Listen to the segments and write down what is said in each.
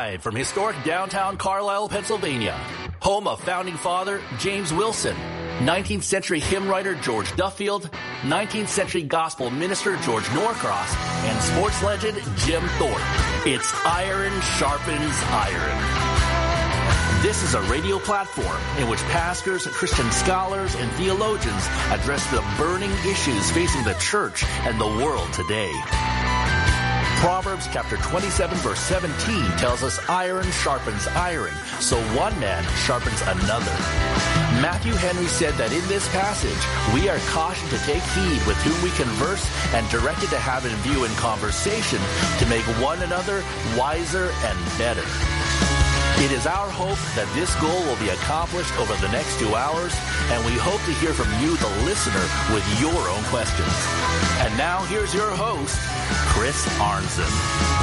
Live from historic downtown Carlisle, Pennsylvania, home of founding father James Wilson, 19th century hymn writer George Duffield, 19th century gospel minister George Norcross, and sports legend Jim Thorpe. It's Iron Sharpens Iron. This is a radio platform in which pastors, Christian scholars, and theologians address the burning issues facing the church and the world today. Proverbs chapter 27 verse 17 tells us iron sharpens iron, so one man sharpens another. Matthew Henry said that in this passage, we are cautioned to take heed with whom we converse and directed to have in view in conversation to make one another wiser and better. It is our hope that this goal will be accomplished over the next 2 hours, and we hope to hear from you, the listener, with your own questions. And now here's your host, Chris Arnzen.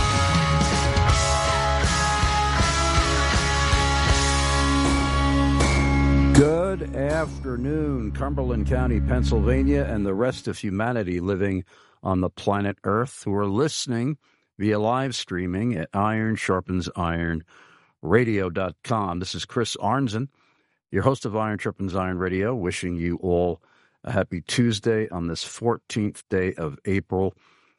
Good afternoon, Cumberland County, Pennsylvania, and the rest of humanity living on the planet Earth who are listening via live streaming at Iron Sharpens Iron Radio.com. This is Chris Arnzen, your host of Iron Sharpens Iron Radio, wishing you all a happy Tuesday on this 14th day of April,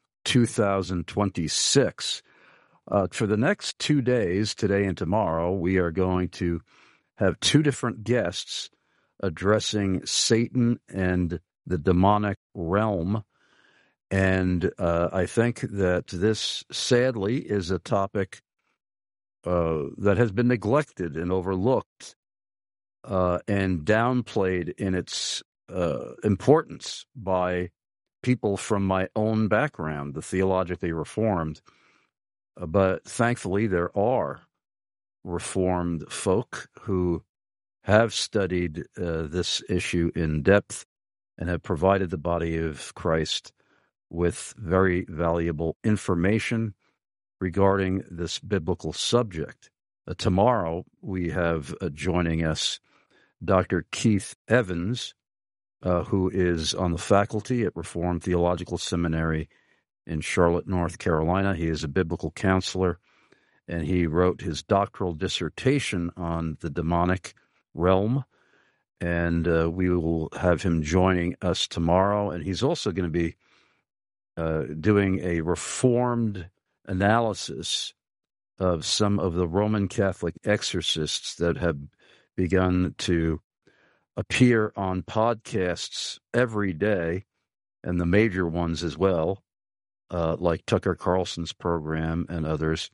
2026. For the next 2 days, today and tomorrow, we are going to have two different guests addressing Satan and the demonic realm. And I think that this, sadly, is a topic that has been neglected and overlooked and downplayed in its importance by people from my own background, the theologically Reformed. But thankfully, there are Reformed folk who have studied this issue in depth and have provided the body of Christ with very valuable information regarding this biblical subject. Tomorrow, we have joining us Dr. Keith Evans, who is on the faculty at Reformed Theological Seminary in Charlotte, North Carolina. He is a biblical counselor, and he wrote his doctoral dissertation on the demonic realm, and we will have him joining us tomorrow. And he's also going to be doing a Reformed analysis of some of the Roman Catholic exorcists that have begun to appear on podcasts every day, and the major ones as well, like Tucker Carlson's program and others.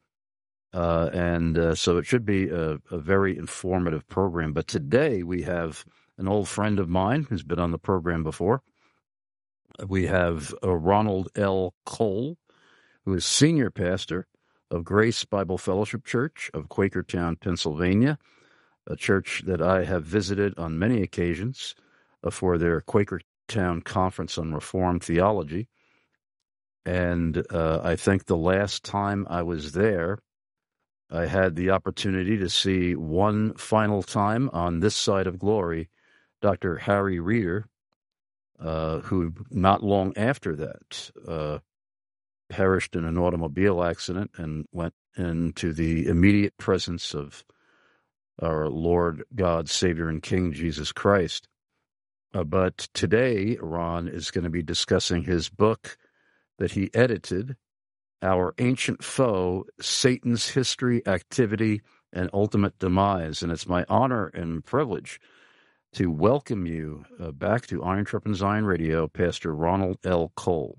So it should be a very informative program. But today we have an old friend of mine who's been on the program before. We have Ronald L. Cole, who is senior pastor of Grace Bible Fellowship Church of Quakertown, Pennsylvania, a church that I have visited on many occasions for their Quakertown Conference on Reformed Theology. And I think the last time I was there, I had the opportunity to see one final time on this side of glory, Dr. Harry Reeder, who not long after that perished in an automobile accident and went into the immediate presence of our Lord, God, Savior, and King, Jesus Christ. But today, Ron is going to be discussing his book that he edited, Our Ancient Foe, Satan's History, Activity, and Ultimate Demise. And it's my honor and privilege to welcome you back to Iron Sharpens Iron Radio, Pastor Ronald L. Cole.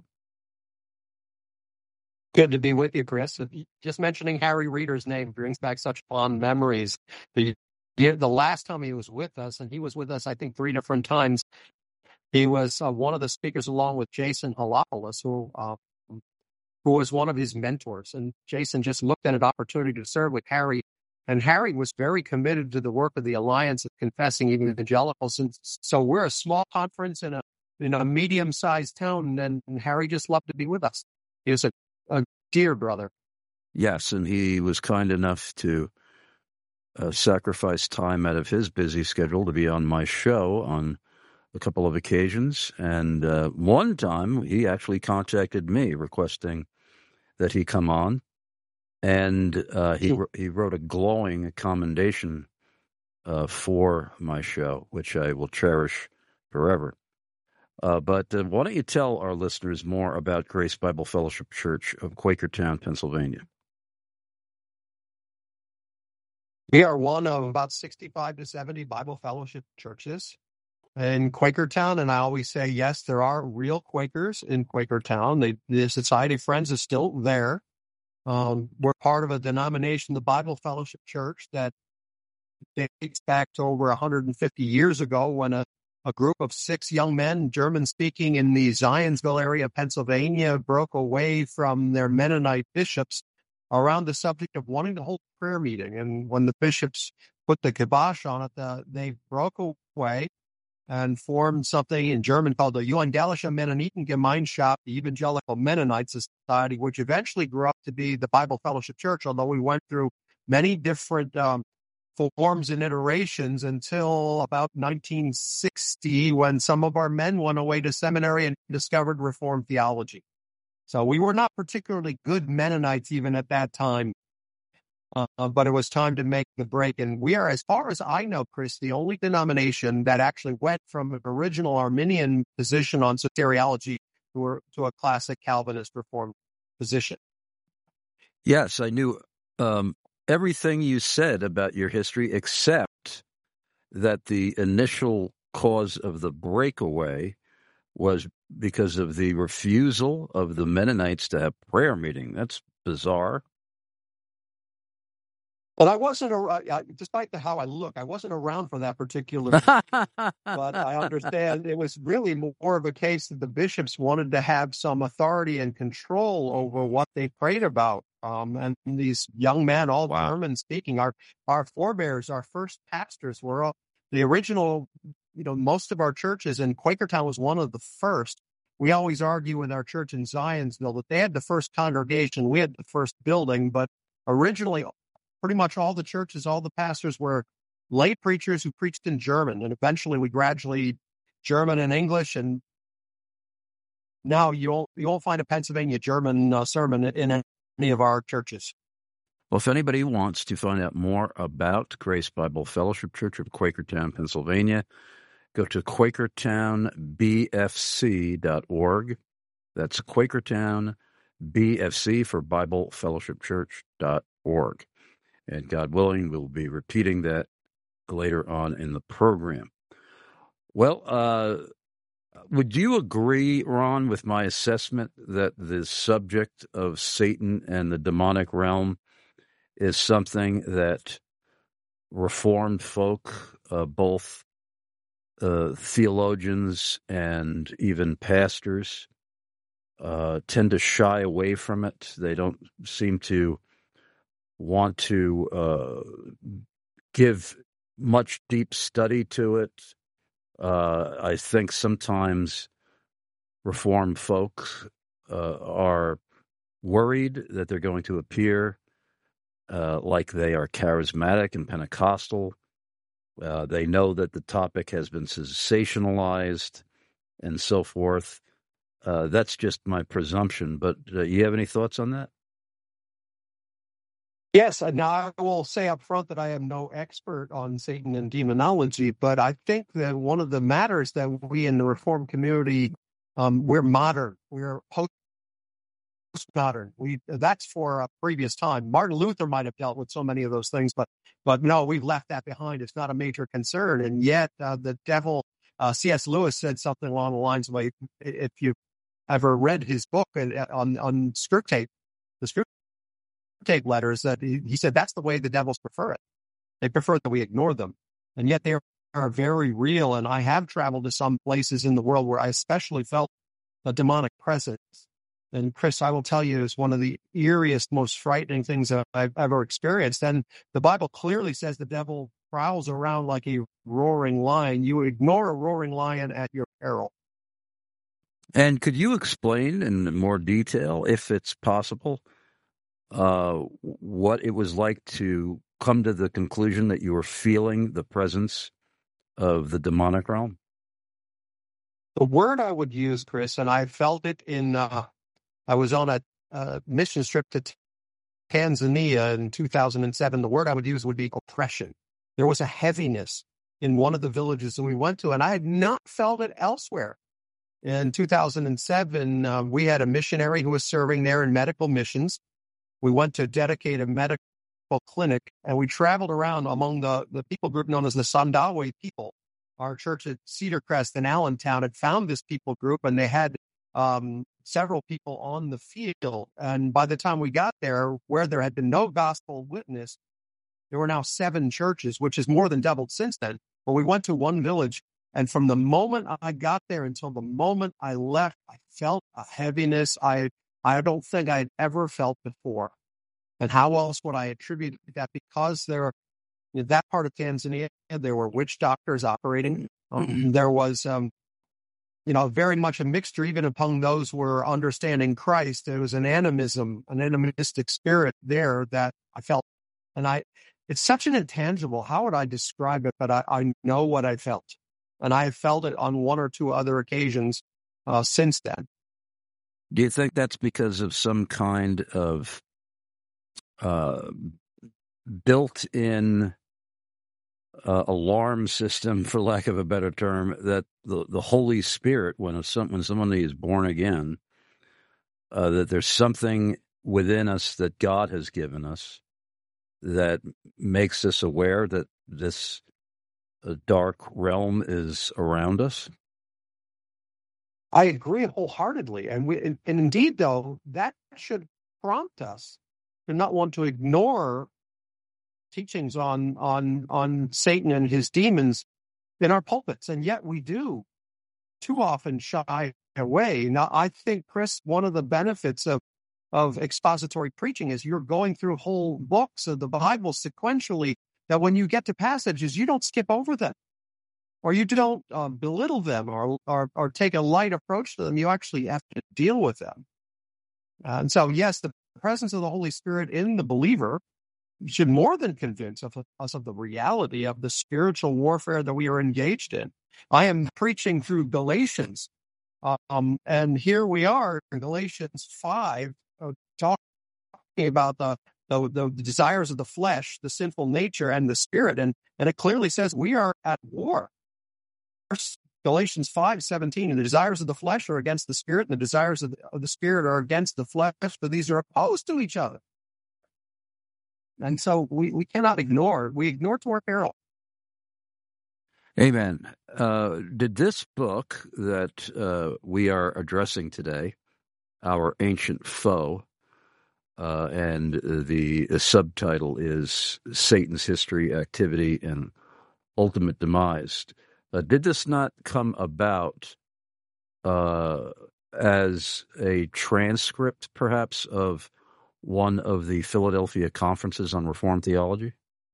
Good to be with you, Chris. Just mentioning Harry Reeder's name brings back such fond memories. The last time he was with us, and he was with us, I think, 3 different times, he was one of the speakers along with Jason Halopoulos, who was one of his mentors. And Jason just looked at an opportunity to serve with Harry. And Harry was very committed to the work of the Alliance of Confessing Evangelicals. And so we're a small conference in a medium-sized town, and Harry just loved to be with us. He was a dear brother. Yes, and he was kind enough to sacrifice time out of his busy schedule to be on my show on a couple of occasions. And one time he actually contacted me requesting that he come on. and he wrote a glowing commendation for my show, which I will cherish forever. But why don't you tell our listeners more about Grace Bible Fellowship Church of Quakertown, Pennsylvania? We are one of about 65 to 70 Bible fellowship churches in Quakertown, and I always say, yes, there are real Quakers in Quakertown. The Society of Friends is still there. We're part of a denomination, the Bible Fellowship Church, that dates back to over 150 years ago when a group of 6 young men, German-speaking, in the Zionsville area of Pennsylvania, broke away from their Mennonite bishops around the subject of wanting to hold a prayer meeting. And when the bishops put the kibosh on it, they broke away and formed something in German called the Evangelische Mennonitengemeinschaft, the Evangelical Mennonite Society, which eventually grew up to be the Bible Fellowship Church, although we went through many different forms and iterations until about 1960, when some of our men went away to seminary and discovered Reformed theology. So we were not particularly good Mennonites even at that time, but it was time to make the break. And we are, as far as I know, Chris, the only denomination that actually went from an original Arminian position on soteriology to a classic Calvinist Reformed position. Yes, I knew everything you said about your history, except that the initial cause of the breakaway was because of the refusal of the Mennonites to have prayer meeting. That's bizarre. But I wasn't, despite how I look, I wasn't around for that particular, but I understand it was really more of a case that the bishops wanted to have some authority and control over what they prayed about. And these young men, all German speaking, our forebears, our first pastors were all the original, most of our churches, and Quakertown was one of the first. We always argue with our church in Zionsville that they had the first congregation, we had the first building, but originally, pretty much all the churches, all the pastors were lay preachers who preached in German, and eventually we gradually German and English, and now you won't find a Pennsylvania German sermon in any of our churches. Well, if anybody wants to find out more about Grace Bible Fellowship Church of Quakertown, Pennsylvania, go to QuakertownBFC.org. That's Quakertown BFC for Bible Fellowship Church.org. And God willing, we'll be repeating that later on in the program. Well, would you agree, Ron, with my assessment that the subject of Satan and the demonic realm is something that Reformed folk, both theologians and even pastors, tend to shy away from it? They don't seem to want to give much deep study to it. I think sometimes Reformed folks are worried that they're going to appear like they are charismatic and Pentecostal. They know that the topic has been sensationalized and so forth. That's just my presumption, but you have any thoughts on that? Yes, now I will say up front that I am no expert on Satan and demonology, but I think that one of the matters that we in the Reformed community, we're modern, we're postmodern. That's for a previous time. Martin Luther might have dealt with so many of those things, but no, we've left that behind. It's not a major concern, and yet the devil, C.S. Lewis said something along the lines of, if you ever read his book on Screwtape, the Screwtape letters, that he said that's the way the devils prefer it. They prefer that we ignore them, and yet they are very real. And I have traveled to some places in the world where I especially felt a demonic presence. And Chris, I will tell you, it's one of the eeriest, most frightening things that I've ever experienced. And the Bible clearly says the devil prowls around like a roaring lion. You ignore a roaring lion at your peril. And could you explain in more detail, if it's possible, what it was like to come to the conclusion that you were feeling the presence of the demonic realm? The word I would use, Chris, and I felt it in, I was on a mission trip to Tanzania in 2007, the word I would use would be oppression. There was a heaviness in one of the villages that we went to, and I had not felt it elsewhere. In 2007, we had a missionary who was serving there in medical missions. We went to dedicate a medical clinic, and we traveled around among the people group known as the Sandawe people. Our church at Cedar Crest in Allentown had found this people group, and they had several people on the field. And by the time we got there, where there had been no gospel witness, there were now 7 churches, which is more than doubled since then. But we went to one village, and from the moment I got there until the moment I left, I felt a heaviness I don't think I'd ever felt before. And how else would I attribute that? Because in that part of Tanzania, there were witch doctors operating. There was, very much a mixture, even among those who were understanding Christ. There was an animistic spirit there that I felt. And it's such an intangible. How would I describe it? But I know what I felt. And I have felt it on one or two other occasions since then. Do you think that's because of some kind of built-in alarm system, for lack of a better term, that the Holy Spirit, when somebody is born again, that there's something within us that God has given us that makes us aware that this dark realm is around us? I agree wholeheartedly. And indeed, though, that should prompt us to not want to ignore teachings on Satan and his demons in our pulpits. And yet we do too often shy away. Now, I think, Chris, one of the benefits of expository preaching is you're going through whole books of the Bible sequentially, that when you get to passages, you don't skip over them, or you don't belittle them or take a light approach to them. You actually have to deal with them. And so, yes, the presence of the Holy Spirit in the believer should more than convince us of the reality of the spiritual warfare that we are engaged in. I am preaching through Galatians, and here we are in Galatians 5, talking about the desires of the flesh, the sinful nature, and the spirit, and it clearly says we are at war. Galatians 5:17, and the desires of the flesh are against the spirit, and the desires of the spirit are against the flesh, for these are opposed to each other. And so we cannot ignore. We ignore to our peril. Amen. Did this book that we are addressing today, Our Ancient Foe, and the subtitle is Satan's History, Activity, and Ultimate Demise, did this not come about as a transcript, perhaps, of one of the Philadelphia conferences on Reformed theology?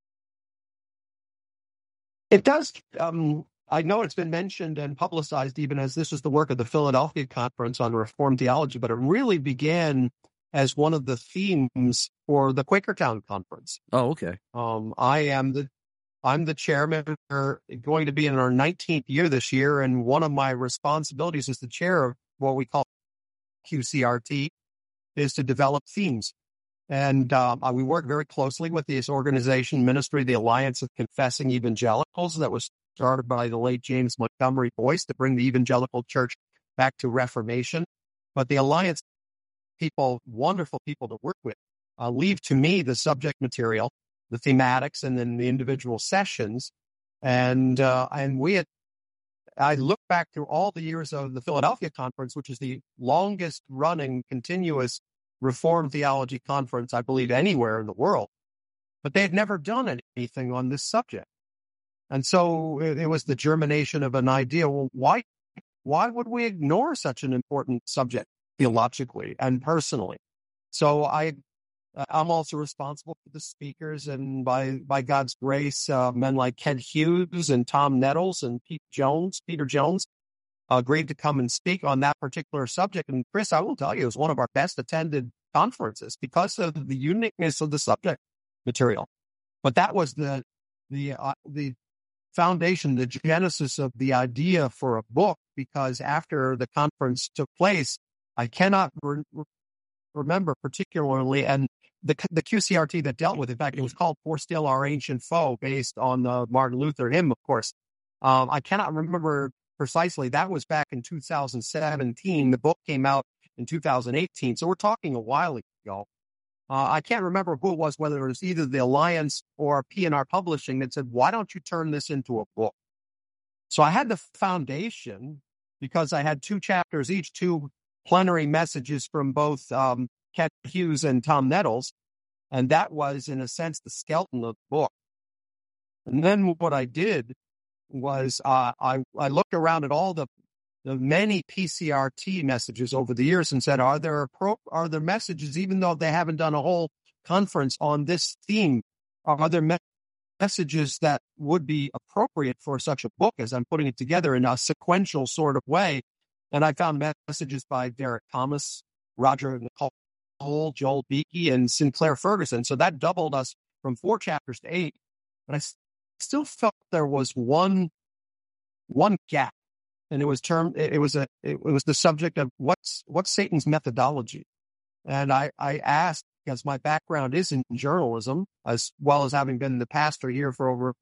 It does. I know it's been mentioned and publicized even as this is the work of the Philadelphia Conference on Reformed Theology, but it really began as one of the themes for the Quakertown Conference. Oh, okay. I'm the chairman. We're going to be in our 19th year this year, and one of my responsibilities as the chair of what we call QCRT is to develop themes. And we work very closely with this organization, Ministry, the Alliance of Confessing Evangelicals, that was started by the late James Montgomery Boyce to bring the evangelical church back to Reformation. But the Alliance people, wonderful people to work with, leave to me the subject material, the thematics, and then the individual sessions. And I look back through all the years of the Philadelphia Conference, which is the longest running continuous Reformed theology conference, I believe, anywhere in the world. But they had never done anything on this subject. And so it was the germination of an idea. Well, why would we ignore such an important subject theologically and personally? So I'm also responsible for the speakers, and by God's grace, men like Ken Hughes and Tom Nettles and Peter Jones agreed to come and speak on that particular subject. And Chris, I will tell you, it was one of our best attended conferences because of the uniqueness of the subject material. But that was the foundation, the genesis of the idea for a book, because after the conference took place, I cannot remember particularly, and the QCRT that dealt with it. In fact, it was called For Still Our Ancient Foe, based on the Martin Luther hymn, of course. I cannot remember precisely. That was back in 2017. The book came out in 2018. So we're talking a while ago. I can't remember who it was, whether it was either the Alliance or P&R Publishing, that said, why don't you turn this into a book? So I had the foundation because I had 2 chapters each, 2 plenary messages from both Kent Hughes and Tom Nettles. And that was, in a sense, the skeleton of the book. And then what I did was I looked around at all the many PCRT messages over the years and said, are there messages, even though they haven't done a whole conference on this theme, are there messages that would be appropriate for such a book as I'm putting it together in a sequential sort of way? And I found messages by Derek Thomas, Roger Nicole, Joel Beakey, and Sinclair Ferguson. So that doubled us from 4 chapters to 8. But I still felt there was one gap. And it was the subject of what's Satan's methodology. And I asked, because my background is in journalism, as well as having been the pastor here for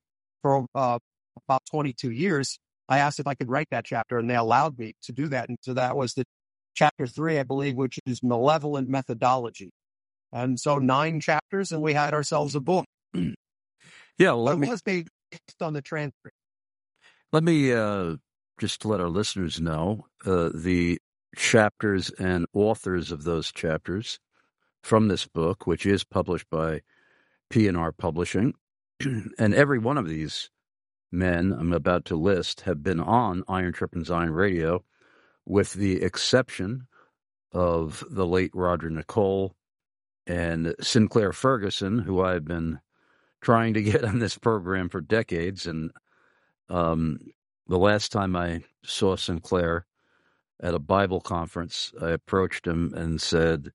about 22 years, I asked if I could write that chapter, and they allowed me to do that. And so that was the chapter 3, I believe, which is malevolent methodology. And so 9 chapters, and we had ourselves a book. Yeah, well, it was based on the transcript. Let me just to let our listeners know the chapters and authors of those chapters from this book, which is published by P&R Publishing. And every one of these men I'm about to list have been on Iron Trip and Zion Radio, with the exception of the late Roger Nicole and Sinclair Ferguson, who I've been trying to get on this program for decades. And the last time I saw Sinclair at a Bible conference, I approached him and said,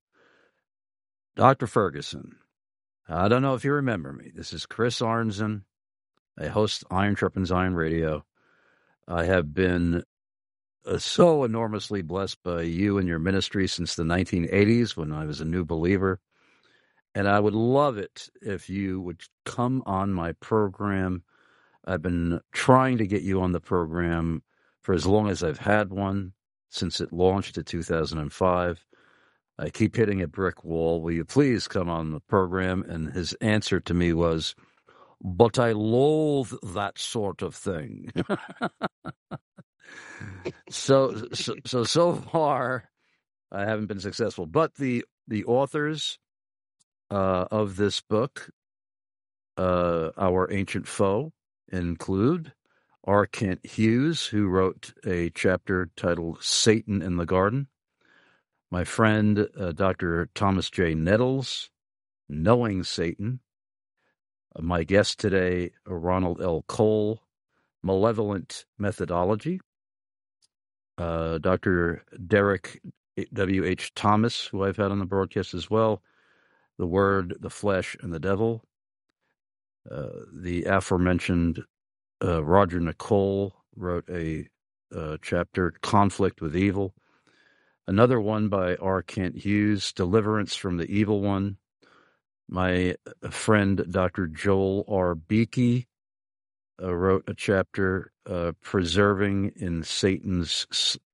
Dr. Ferguson, I don't know if you remember me. This is Chris Arnzen. I host Iron Trip and Zion Radio. I have been so enormously blessed by you and your ministry since the 1980s when I was a new believer. And I would love it if you would come on my program. I've been trying to get you on the program for as long as I've had one, since it launched in 2005. I keep hitting a brick wall. Will you please come on the program? And his answer to me was, but I loathe that sort of thing. So far, I haven't been successful. But the authors of this book, Our Ancient Foe, include R. Kent Hughes, who wrote a chapter titled Satan in the Garden. My friend, Dr. Thomas J. Nettles, Knowing Satan. My guest today, Ronald L. Cole, Malevolent Methodology. Dr. Derek W.H. Thomas, who I've had on the broadcast as well, The Word, the Flesh, and the Devil. The aforementioned Roger Nicole wrote a chapter, Conflict with Evil. Another one by R. Kent Hughes, Deliverance from the Evil One. My friend, Dr. Joel R. Beakey, wrote a chapter, Preserving in Satan's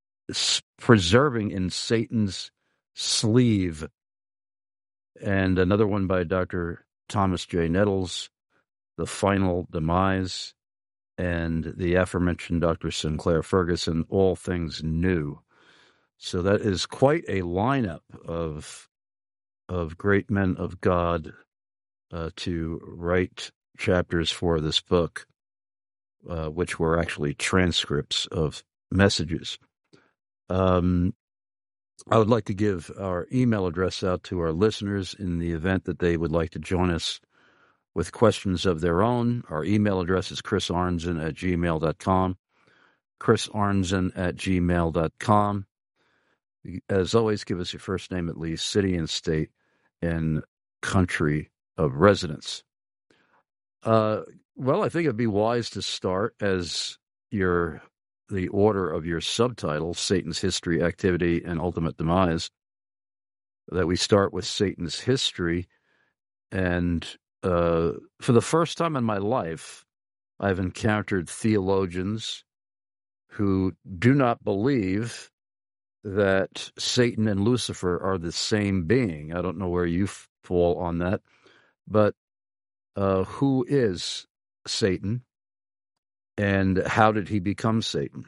Sleeve. And another one by Dr. Thomas J. Nettles, The Final Demise. And the aforementioned Dr. Sinclair Ferguson, All Things New. So that is quite a lineup of great men of God to write chapters for this book, which were actually transcripts of messages. I would like to give our email address out to our listeners in the event that they would like to join us with questions of their own. Our email address is chrisarnzen@gmail.com, chrisarnzen@gmail.com. As always, give us your first name at least, city and state, and country of residence. Well, I think it'd be wise to start as the order of your subtitle, Satan's History, Activity, and Ultimate Demise, that we start with Satan's history And for the first time in my life, I've encountered theologians who do not believe that Satan and Lucifer are the same being. I don't know where you fall on that, but who is Satan, and how did he become Satan?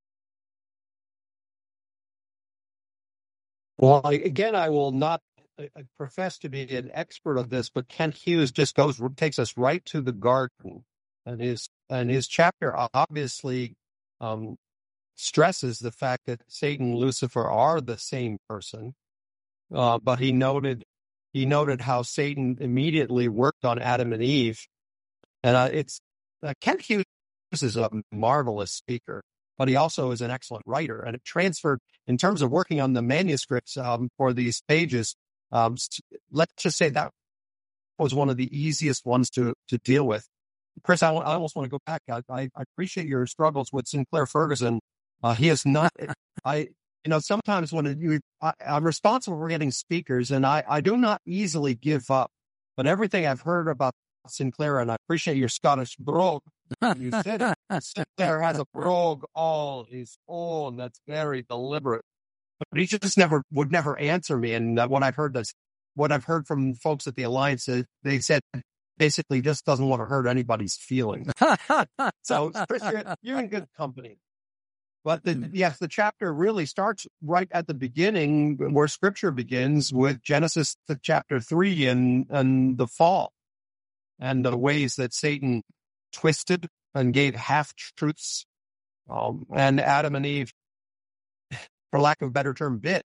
Well, again, I will not profess to be an expert of this, but Kent Hughes just takes us right to the garden, and his chapter obviously stresses the fact that Satan and Lucifer are the same person, but he noted how Satan immediately worked on Adam and Eve, and Kent Hughes is a marvelous speaker, but he also is an excellent writer, and it transferred in terms of working on the manuscripts for these pages. Let's just say that was one of the easiest ones to deal with. Chris, I almost want to go back. I appreciate your struggles with Sinclair Ferguson. He is not. Sometimes when I'm responsible for getting speakers, and I do not easily give up. But everything I've heard about Sinclair, and I appreciate your Scottish brogue. You said it. Sinclair has a brogue all his own. That's very deliberate. But he just would never answer me. And what I've heard from folks at the Alliance, they said basically just doesn't want to hurt anybody's feelings. So Chris, you're in good company. But the chapter really starts right at the beginning, where Scripture begins with Genesis chapter 3 and the fall, and the ways that Satan twisted and gave half-truths, and Adam and Eve, for lack of a better term, bit.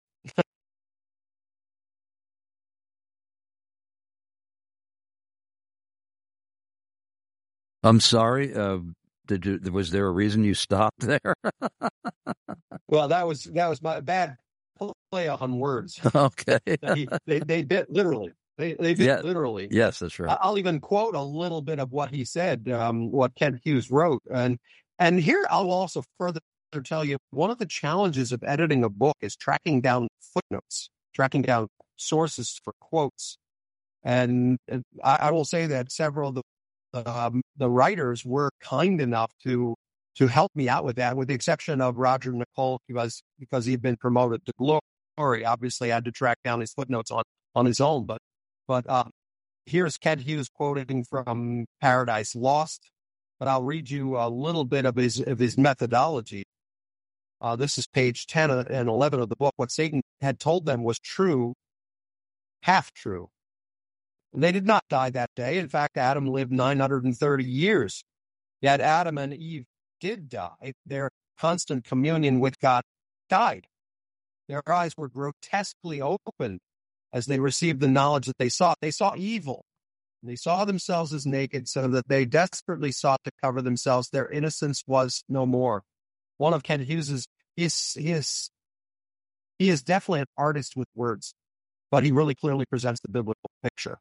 I'm sorry. Was there a reason you stopped there? Well, that was my bad play on words. Okay. They bit literally. They bit literally. Yes, that's right. I'll even quote a little bit of what he said, what Kent Hughes wrote. And here I'll also further tell you, one of the challenges of editing a book is tracking down footnotes, tracking down sources for quotes. And I will say that several of the writers were kind enough to help me out with that, with the exception of Roger Nicole, because he had been promoted to glory. Obviously, I had to track down his footnotes on his own. But here's Kent Hughes quoting from Paradise Lost. But I'll read you a little bit of his methodology. This is page 10 and 11 of the book. What Satan had told them was true, half true. They did not die that day. In fact, Adam lived 930 years. Yet Adam and Eve did die. Their constant communion with God died. Their eyes were grotesquely opened as they received the knowledge that they sought. They saw evil. They saw themselves as naked, so that they desperately sought to cover themselves. Their innocence was no more. One of Kent Hughes's, he is definitely an artist with words, but he really clearly presents the biblical picture.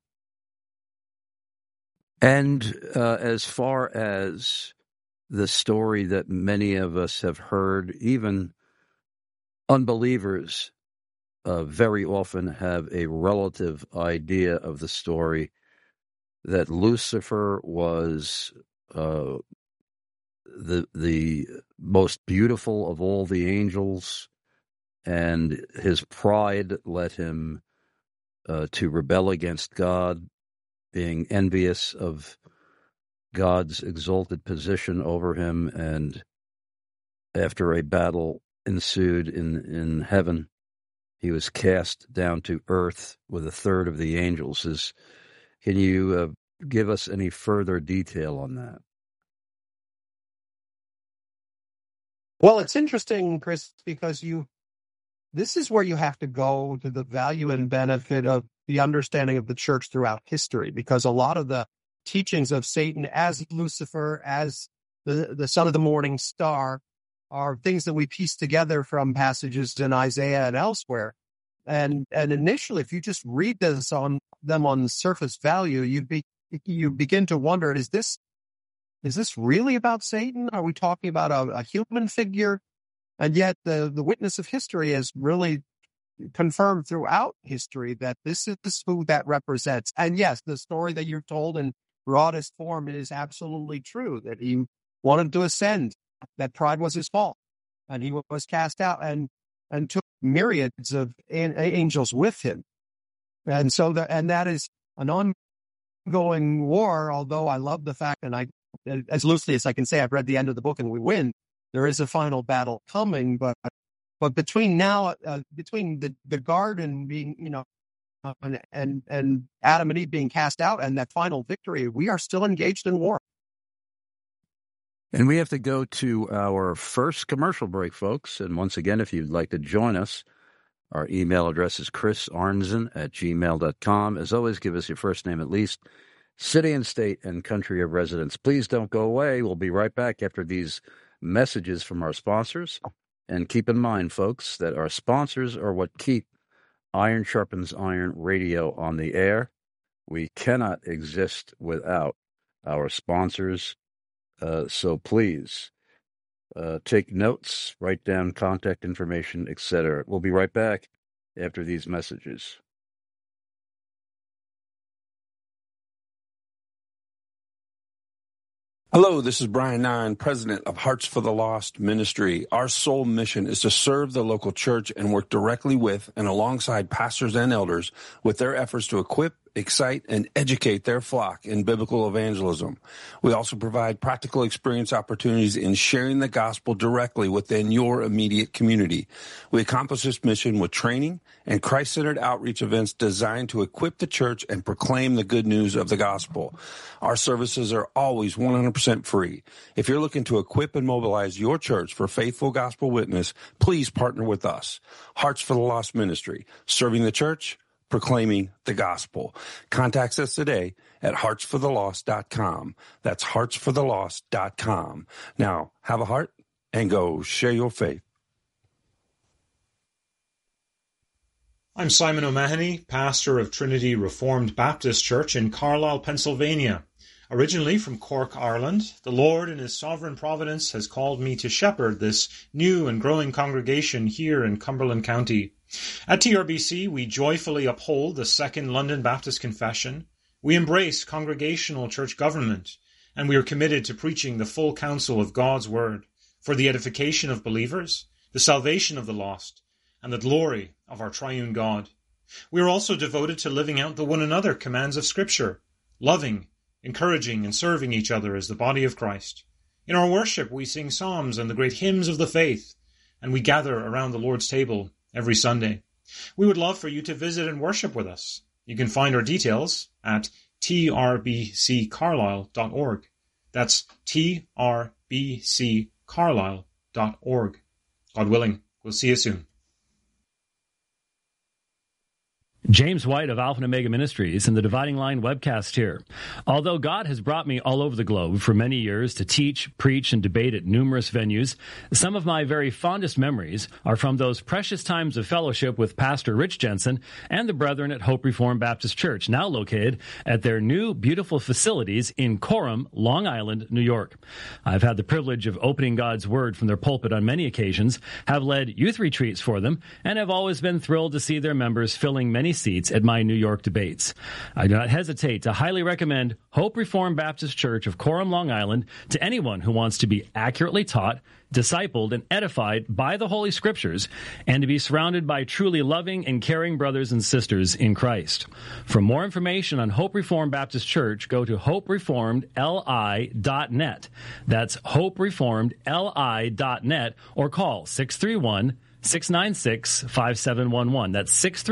And as far as the story that many of us have heard, even unbelievers very often have a relative idea of the story, that Lucifer was the most beautiful of all the angels, and his pride led him to rebel against God, being envious of God's exalted position over him, and after a battle ensued in heaven, he was cast down to earth with a third of the angels. Can you give us any further detail on that? Well, it's interesting, Chris, because this is where you have to go to the value and benefit of the understanding of the church throughout history, because a lot of the teachings of Satan as Lucifer, as the son of the morning star, are things that we piece together from passages in Isaiah and elsewhere. And initially, if you just read them on the surface value, you begin to wonder, is this really about Satan? Are we talking about a human figure? And yet the witness of history has really confirmed throughout history that this is who that represents. And yes, the story that you're told in broadest form is absolutely true, that he wanted to ascend, that pride was his fault, and he was cast out and took myriads of angels with him. And so that is an ongoing war, although I love the fact, and I, as loosely as I can say, I've read the end of the book and we win. There is a final battle coming, but between now, between the garden being, and Adam and Eve being cast out and that final victory, we are still engaged in war. And we have to go to our first commercial break, folks. And once again, if you'd like to join us, our email address is chrisarnzen@gmail.com. As always, give us your first name at least, city and state, and country of residence. Please don't go away. We'll be right back after these messages from our sponsors. And keep in mind, folks, that our sponsors are what keep Iron Sharpens Iron Radio on the air. We cannot exist without our sponsors. So please take notes, write down contact information, etc. We'll be right back after these messages. Hello, this is Brian Nine, president of Hearts for the Lost Ministry. Our sole mission is to serve the local church and work directly with and alongside pastors and elders with their efforts to equip, excite, and educate their flock in biblical evangelism. We also provide practical experience opportunities in sharing the gospel directly within your immediate community. We accomplish this mission with training and Christ-centered outreach events designed to equip the church and proclaim the good news of the gospel. Our services are always 100% free. If you're looking to equip and mobilize your church for faithful gospel witness, please partner with us. Hearts for the Lost Ministry, serving the church, proclaiming the gospel. Contact us today at heartsforthelost.com. That's heartsforthelost.com. Now, have a heart and go share your faith. I'm Simon O'Mahony, pastor of Trinity Reformed Baptist Church in Carlisle, Pennsylvania. Originally from Cork, Ireland, the Lord in His sovereign providence has called me to shepherd this new and growing congregation here in Cumberland County. At TRBC, we joyfully uphold the Second London Baptist Confession, we embrace congregational church government, and we are committed to preaching the full counsel of God's Word for the edification of believers, the salvation of the lost, and the glory of our triune God. We are also devoted to living out the one another commands of Scripture, loving, encouraging, and serving each other as the body of Christ. In our worship, we sing psalms and the great hymns of the faith, and we gather around the Lord's table every Sunday. We would love for you to visit and worship with us. You can find our details at trbccarlisle.org. That's trbccarlisle.org. God willing, we'll see you soon. James White of Alpha and Omega Ministries and the Dividing Line webcast here. Although God has brought me all over the globe for many years to teach, preach, and debate at numerous venues, some of my very fondest memories are from those precious times of fellowship with Pastor Rich Jensen and the brethren at Hope Reformed Baptist Church, now located at their new beautiful facilities in Coram, Long Island, New York. I've had the privilege of opening God's Word from their pulpit on many occasions, have led youth retreats for them, and have always been thrilled to see their members filling many seats at my New York debates. I do not hesitate to highly recommend Hope Reformed Baptist Church of Coram, Long Island to anyone who wants to be accurately taught, discipled, and edified by the Holy Scriptures, and to be surrounded by truly loving and caring brothers and sisters in Christ. For more information on Hope Reformed Baptist Church, go to hopereformedli.net. That's hopereformedli.net, or call 631-696-5711. That's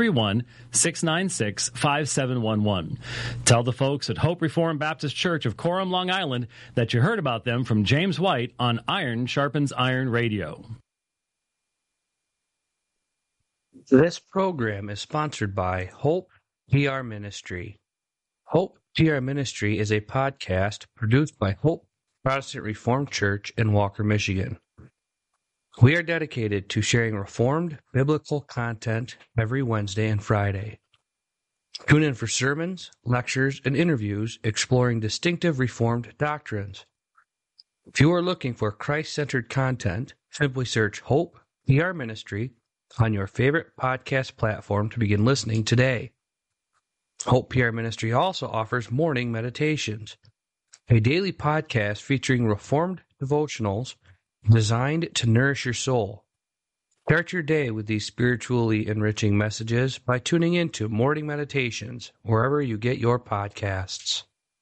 631-696-5711. Tell the folks at Hope Reformed Baptist Church of Coram, Long Island, that you heard about them from James White on Iron Sharpens Iron Radio. This program is sponsored by Hope PR Ministry. Hope PR Ministry is a podcast produced by Hope Protestant Reformed Church in Walker, Michigan. We are dedicated to sharing Reformed biblical content every Wednesday and Friday. Tune in for sermons, lectures, and interviews exploring distinctive Reformed doctrines. If you are looking for Christ-centered content, simply search Hope PR Ministry on your favorite podcast platform to begin listening today. Hope PR Ministry also offers morning meditations, a daily podcast featuring Reformed devotionals designed to nourish your soul. Start your day with these spiritually enriching messages by tuning into Morning Meditations wherever you get your podcasts.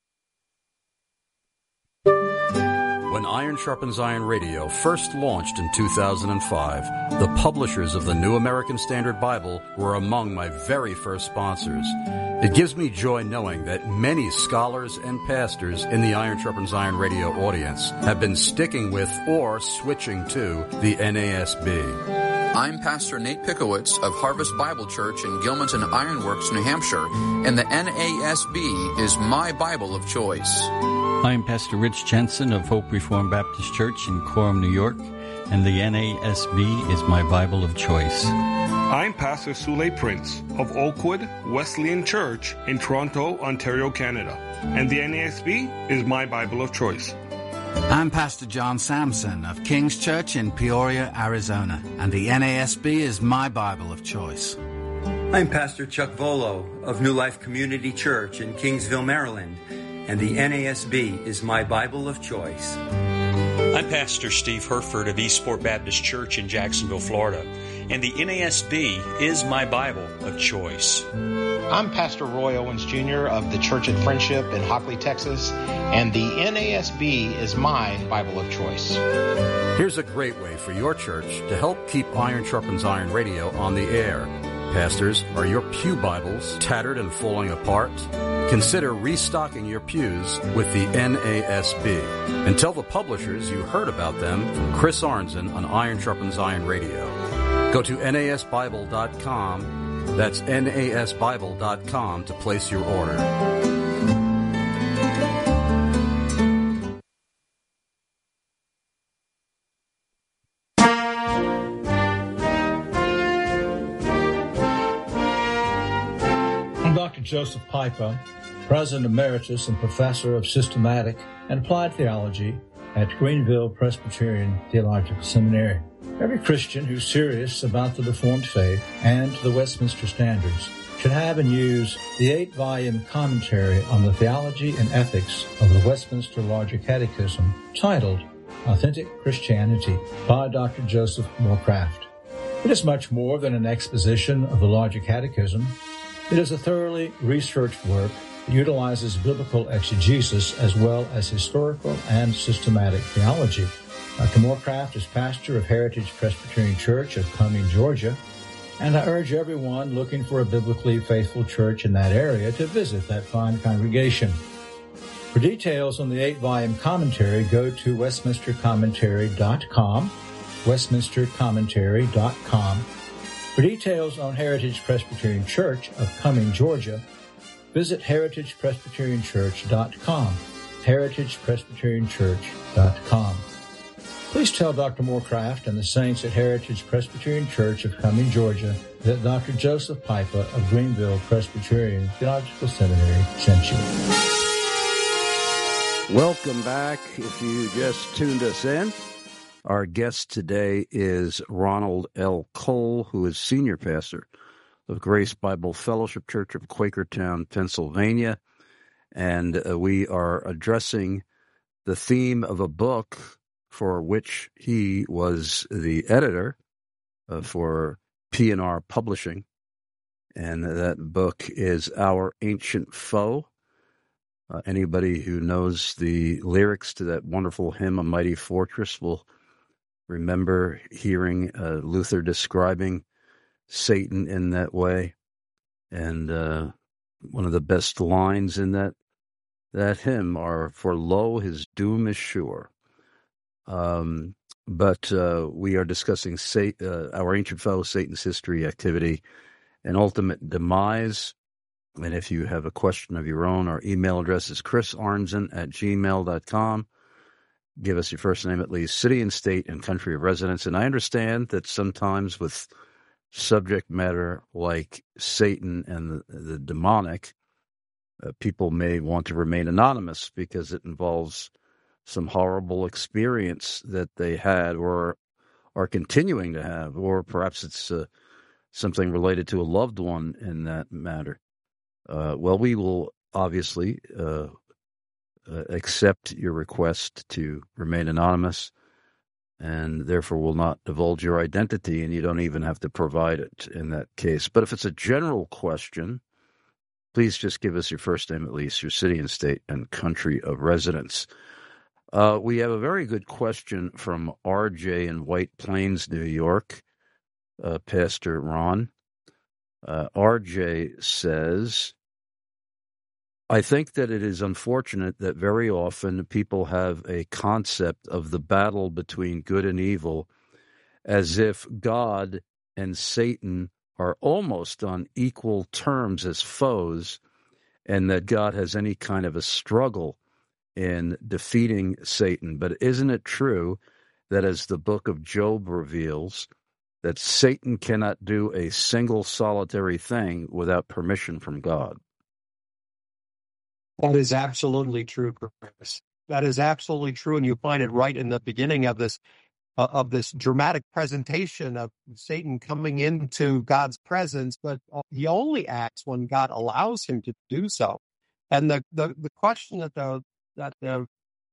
When Iron Sharpens Iron Radio first launched in 2005, the publishers of the New American Standard Bible were among my very first sponsors. It gives me joy knowing that many scholars and pastors in the Iron Sharpens Iron Radio audience have been sticking with or switching to the NASB. I'm Pastor Nate Pickowitz of Harvest Bible Church in Gilmanton Ironworks, New Hampshire, and the NASB is my Bible of choice. I'm Pastor Rich Jensen of Hope Reformed Baptist Church in Coram, New York, and the NASB is my Bible of choice. I'm Pastor Sule Prince of Oakwood Wesleyan Church in Toronto, Ontario, Canada, and the NASB is my Bible of choice. I'm Pastor John Sampson of King's Church in Peoria, Arizona, and the NASB is my Bible of choice. I'm Pastor Chuck Volo of New Life Community Church in Kingsville, Maryland, and the NASB is my Bible of choice. I'm Pastor Steve Herford of Eastport Baptist Church in Jacksonville, Florida, and the NASB is my Bible of choice. I'm Pastor Roy Owens Jr. of the Church at Friendship in Hockley, Texas, and the NASB is my Bible of choice. Here's a great way for your church to help keep Iron Sharpens Iron Radio on the air. Pastors, are your pew Bibles tattered and falling apart? Consider restocking your pews with the NASB. And tell the publishers you heard about them from Chris Arnzen on Iron Sharpens Iron Radio. Go to nasbible.com. That's nasbible.com to place your order. I'm Dr. Joseph Pipa, President Emeritus and Professor of Systematic and Applied Theology at Greenville Presbyterian Theological Seminary. Every Christian who's serious about the Reformed faith and the Westminster Standards should have and use the 8-volume commentary on the theology and ethics of the Westminster Larger Catechism titled Authentic Christianity by Dr. Joseph Morecraft. It is much more than an exposition of the Larger Catechism. It is a thoroughly researched work that utilizes biblical exegesis as well as historical and systematic theology. Dr. Morecraft is pastor of Heritage Presbyterian Church of Cumming, Georgia, and I urge everyone looking for a biblically faithful church in that area to visit that fine congregation. For details on the 8-volume commentary, go to westminstercommentary.com, westminstercommentary.com. For details on Heritage Presbyterian Church of Cumming, Georgia, visit heritagepresbyterianchurch.com, heritagepresbyterianchurch.com. Please tell Dr. Morecraft and the saints at Heritage Presbyterian Church of Cumming, Georgia, that Dr. Joseph Pipa of Greenville Presbyterian Theological Seminary sent you. Welcome back. If you just tuned us in, our guest today is Ronald L. Cole, who is senior pastor of Grace Bible Fellowship Church of Quakertown, Pennsylvania. And we are addressing the theme of a book for which he was the editor for P&R Publishing. And that book is Our Ancient Foe. Anybody who knows the lyrics to that wonderful hymn, A Mighty Fortress, will remember hearing Luther describing Satan in that way. And one of the best lines in that hymn are, "For lo, his doom is sure." But we are discussing Our Ancient Foe, Satan's history, activity, and ultimate demise. And if you have a question of your own, our email address is chrisarnzen@gmail.com. Give us your first name, at least, city and state and country of residence. And I understand that sometimes with subject matter like Satan and the demonic, people may want to remain anonymous because it involves some horrible experience that they had or are continuing to have, or perhaps it's something related to a loved one in that matter, well, we will obviously accept your request to remain anonymous, and therefore will not divulge your identity, and you don't even have to provide it in that case. But if it's a general question, please just give us your first name, at least your city and state and country of residence. We have a very good question from RJ in White Plains, New York, Pastor Ron. RJ says, I think that it is unfortunate that very often people have a concept of the battle between good and evil as if God and Satan are almost on equal terms as foes, and that God has any kind of a struggle in defeating Satan. But isn't it true that, as the book of Job reveals, that Satan cannot do a single solitary thing without permission from God? That is absolutely true, Chris. That is absolutely true, and you find it right in the beginning of this dramatic presentation of Satan coming into God's presence, but he only acts when God allows him to do so. And the question that the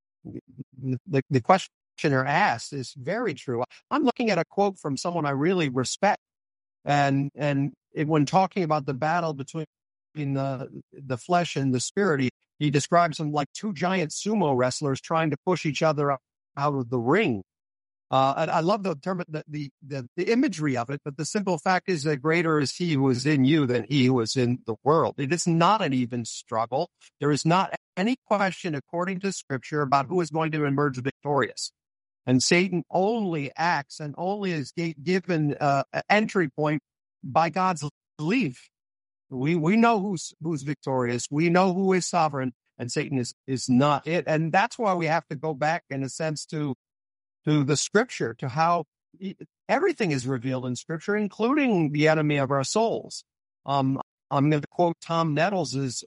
questioner asked is very true. I'm looking at a quote from someone I really respect, and when talking about the battle between the flesh and the spirit, he describes them like two giant sumo wrestlers trying to push each other out of the ring. And I love the term, the imagery of it, but the simple fact is that greater is he who is in you than he who is in the world. It is not an even struggle. There is not any question, according to Scripture, about who is going to emerge victorious. And Satan only acts and only is given an entry point by God's leave. We know who's victorious. We know who is sovereign, and Satan is not it. And that's why we have to go back, in a sense, to the Scripture, to how everything is revealed in Scripture, including the enemy of our souls. I'm going to quote Tom Nettles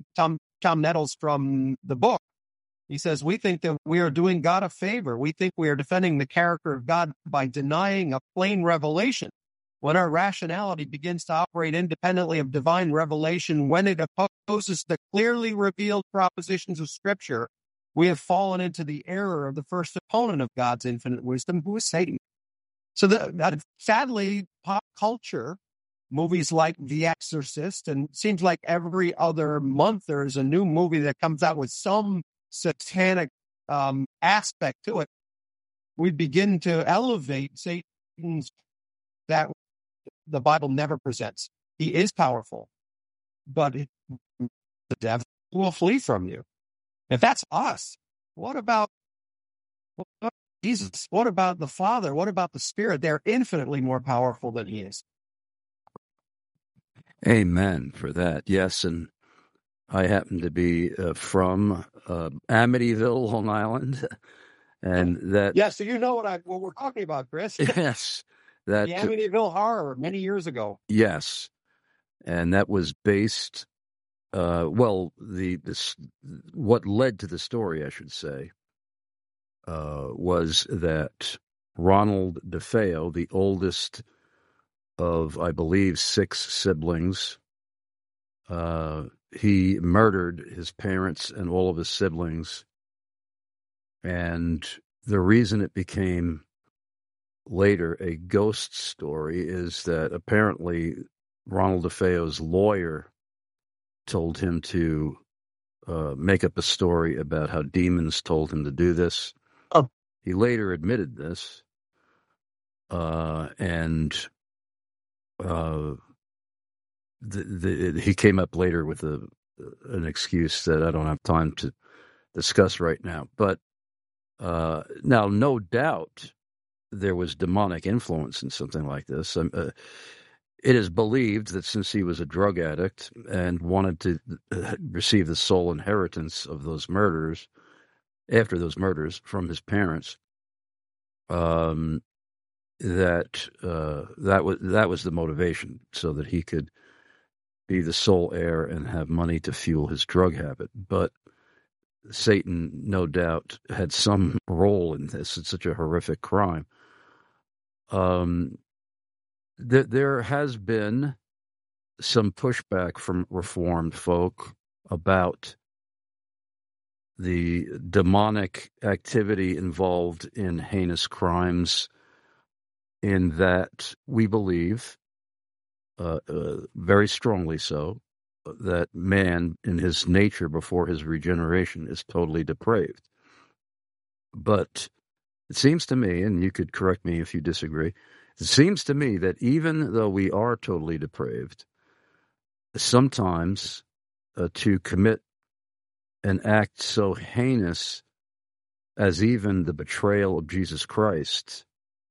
from the book. He says, we think that we are doing God a favor. We think we are defending the character of God by denying a plain revelation. When our rationality begins to operate independently of divine revelation, when it opposes the clearly revealed propositions of Scripture, we have fallen into the error of the first opponent of God's infinite wisdom, who is Satan. So that sadly, pop culture, movies like The Exorcist, and it seems like every other month there's a new movie that comes out with some satanic aspect to it. We begin to elevate Satan's that the Bible never presents. He is powerful, but the devil will flee from you. If that's us, what about Jesus? What about the Father? What about the Spirit? They're infinitely more powerful than he is. Amen for that. Yes, and I happen to be from Amityville, Long Island, and that. Yeah, so you know what we're talking about, Chris. Yes, that the Amityville Horror many years ago. Yes, and that was based. What led to the story, I should say, was that Ronald DeFeo, the oldest of, I believe, 6 siblings, he murdered his parents and all of his siblings. And the reason it became later a ghost story is that apparently Ronald DeFeo's lawyer told him to make up a story about how demons told him to do this. Oh. He later admitted this, and he came up later with an excuse that I don't have time to discuss right now. But now, no doubt, there was demonic influence in something like this. It is believed that since he was a drug addict and wanted to receive the sole inheritance of those murders, after those murders from his parents, that was the motivation, so that he could be the sole heir and have money to fuel his drug habit. But Satan, no doubt, had some role in this. It's such a horrific crime. There has been some pushback from Reformed folk about the demonic activity involved in heinous crimes, in that we believe, very strongly so, that man in his nature before his regeneration is totally depraved. But it seems to me, and you could correct me if you disagree, it seems to me that even though we are totally depraved, sometimes to commit an act so heinous as even the betrayal of Jesus Christ,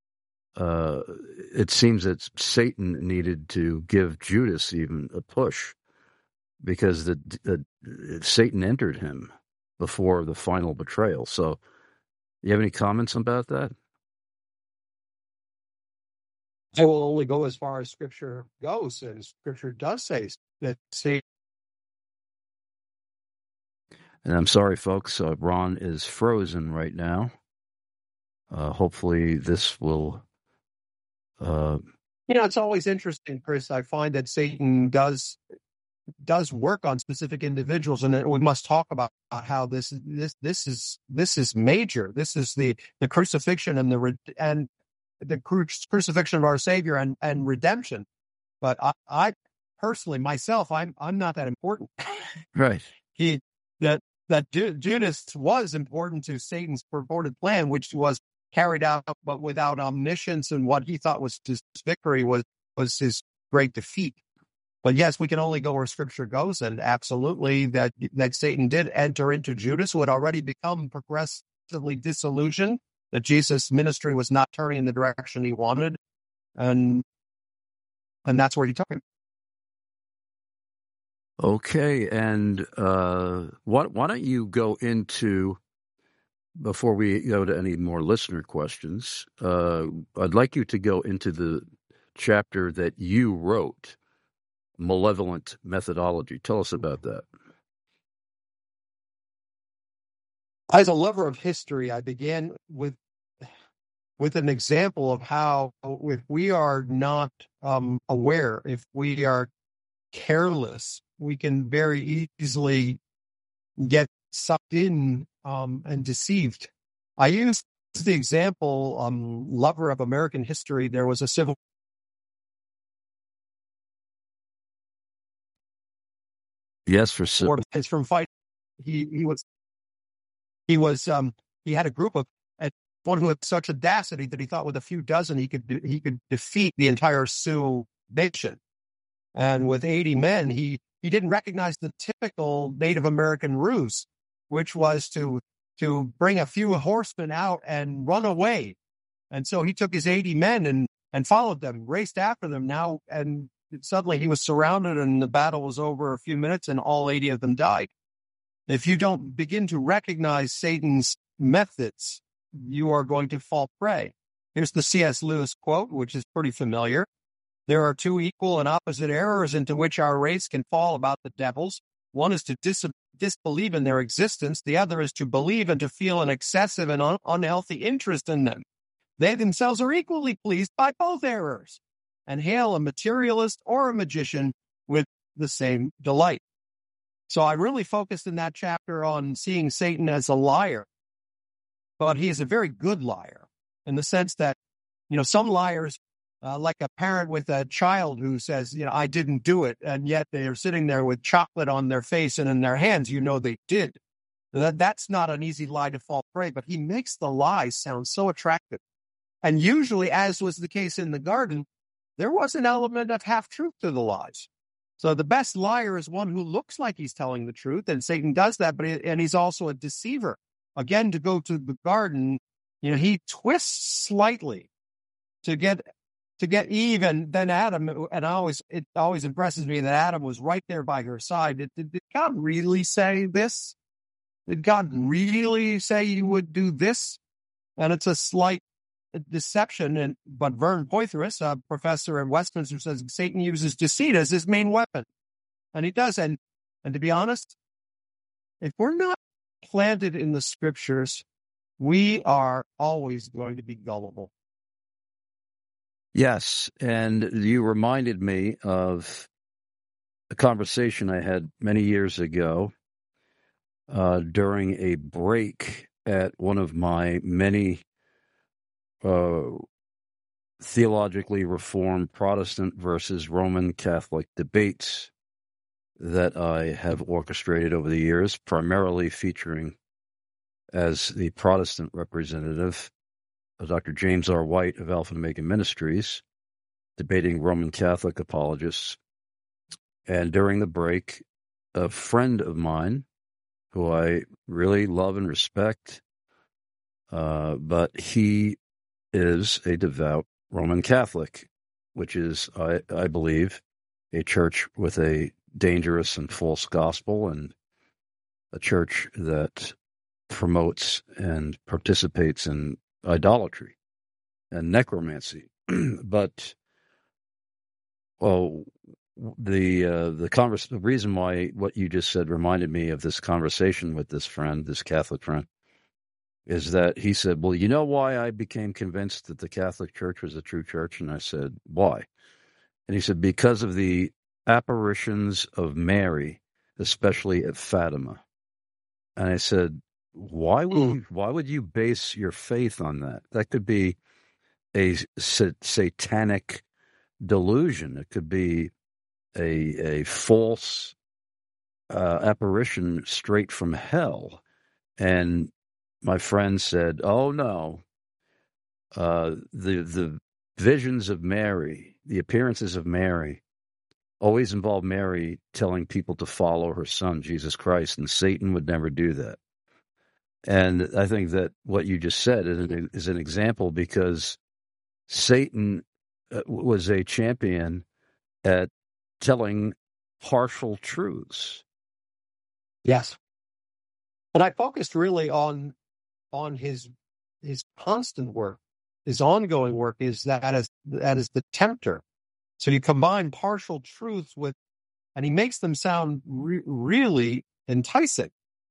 it seems that Satan needed to give Judas even a push, because Satan entered him before the final betrayal. So, you have any comments about that? I will only go as far as Scripture goes, and Scripture does say that Satan. And I'm sorry, folks, Ron is frozen right now. Hopefully this will... It's always interesting, Chris. I find that Satan does work on specific individuals, and we must talk about how this is major. This is the crucifixion and the crucifixion of our Savior and redemption. But I personally, myself, I'm not that important. Right. Judas was important to Satan's purported plan, which was carried out, but without omniscience, and what he thought was his victory was his great defeat. But yes, we can only go where Scripture goes, and absolutely that Satan did enter into Judas, who had already become progressively disillusioned, that Jesus' ministry was not turning in the direction he wanted, and that's where he took him. Okay, and why don't you go into, before we go to any more listener questions, I'd like you to go into the chapter that you wrote, Malevolent Methodology. Tell us about that. As a lover of history, I began with an example of how, if we are not aware, if we are careless, we can very easily get sucked in and deceived. I used the example, lover of American history. There was a civil Yes, for war. It's from fight. He had a group of one who had such audacity that he thought with a few dozen he could defeat the entire Sioux nation. And with 80 men, he didn't recognize the typical Native American ruse, which was to bring a few horsemen out and run away. And so he took his 80 men and followed them, raced after them now, and suddenly he was surrounded, and the battle was over a few minutes, and all 80 of them died. If you don't begin to recognize Satan's methods, you are going to fall prey. Here's the C.S. Lewis quote, which is pretty familiar. There are two equal and opposite errors into which our race can fall about the devils. One is to disbelieve in their existence. The other is to believe and to feel an excessive and unhealthy interest in them. They themselves are equally pleased by both errors, and hail a materialist or a magician with the same delight. So I really focused in that chapter on seeing Satan as a liar, but he is a very good liar in the sense that, some liars, like a parent with a child who says, I didn't do it, and yet they are sitting there with chocolate on their face and in their hands, they did. That's not an easy lie to fall prey, but he makes the lie sound so attractive. And usually, as was the case in the garden, there was an element of half-truth to the lies. So the best liar is one who looks like he's telling the truth, and Satan does that, and he's also a deceiver. Again, to go to the garden, he twists slightly to get even. Then Adam, and it always impresses me that Adam was right there by her side. Did God really say this? Did God really say you would do this? And it's a slight deception. But Vern Poythress, a professor in Westminster, says Satan uses deceit as his main weapon. And he does. And to be honest, if we're not planted in the Scriptures, we are always going to be gullible. Yes, and you reminded me of a conversation I had many years ago during a break at one of my many theologically reformed Protestant versus Roman Catholic debates that I have orchestrated over the years, primarily featuring as the Protestant representative Dr. James R. White of Alpha and Omega Ministries, debating Roman Catholic apologists. And during the break, a friend of mine, who I really love and respect, but he is a devout Roman Catholic, which is, I believe, a church with a dangerous and false gospel, and a church that promotes and participates in idolatry and necromancy. But the reason why what you just said reminded me of this conversation with this friend, this Catholic friend, is that he said, well, you know why I became convinced that the Catholic Church was a true church? And I said, why? And he said, because of the apparitions of Mary, especially at Fatima. And I said, why would you base your faith on that? That could be a satanic delusion. It could be a false apparition straight from hell. And my friend said, oh, no, the visions of Mary, the appearances of Mary, always involve Mary telling people to follow her son, Jesus Christ, and Satan would never do that. And I think that what you just said is an example, because Satan was a champion at telling partial truths. Yes. And I focused really on his constant work, his ongoing work is that is the tempter. So you combine partial truths with, and he makes them sound really enticing.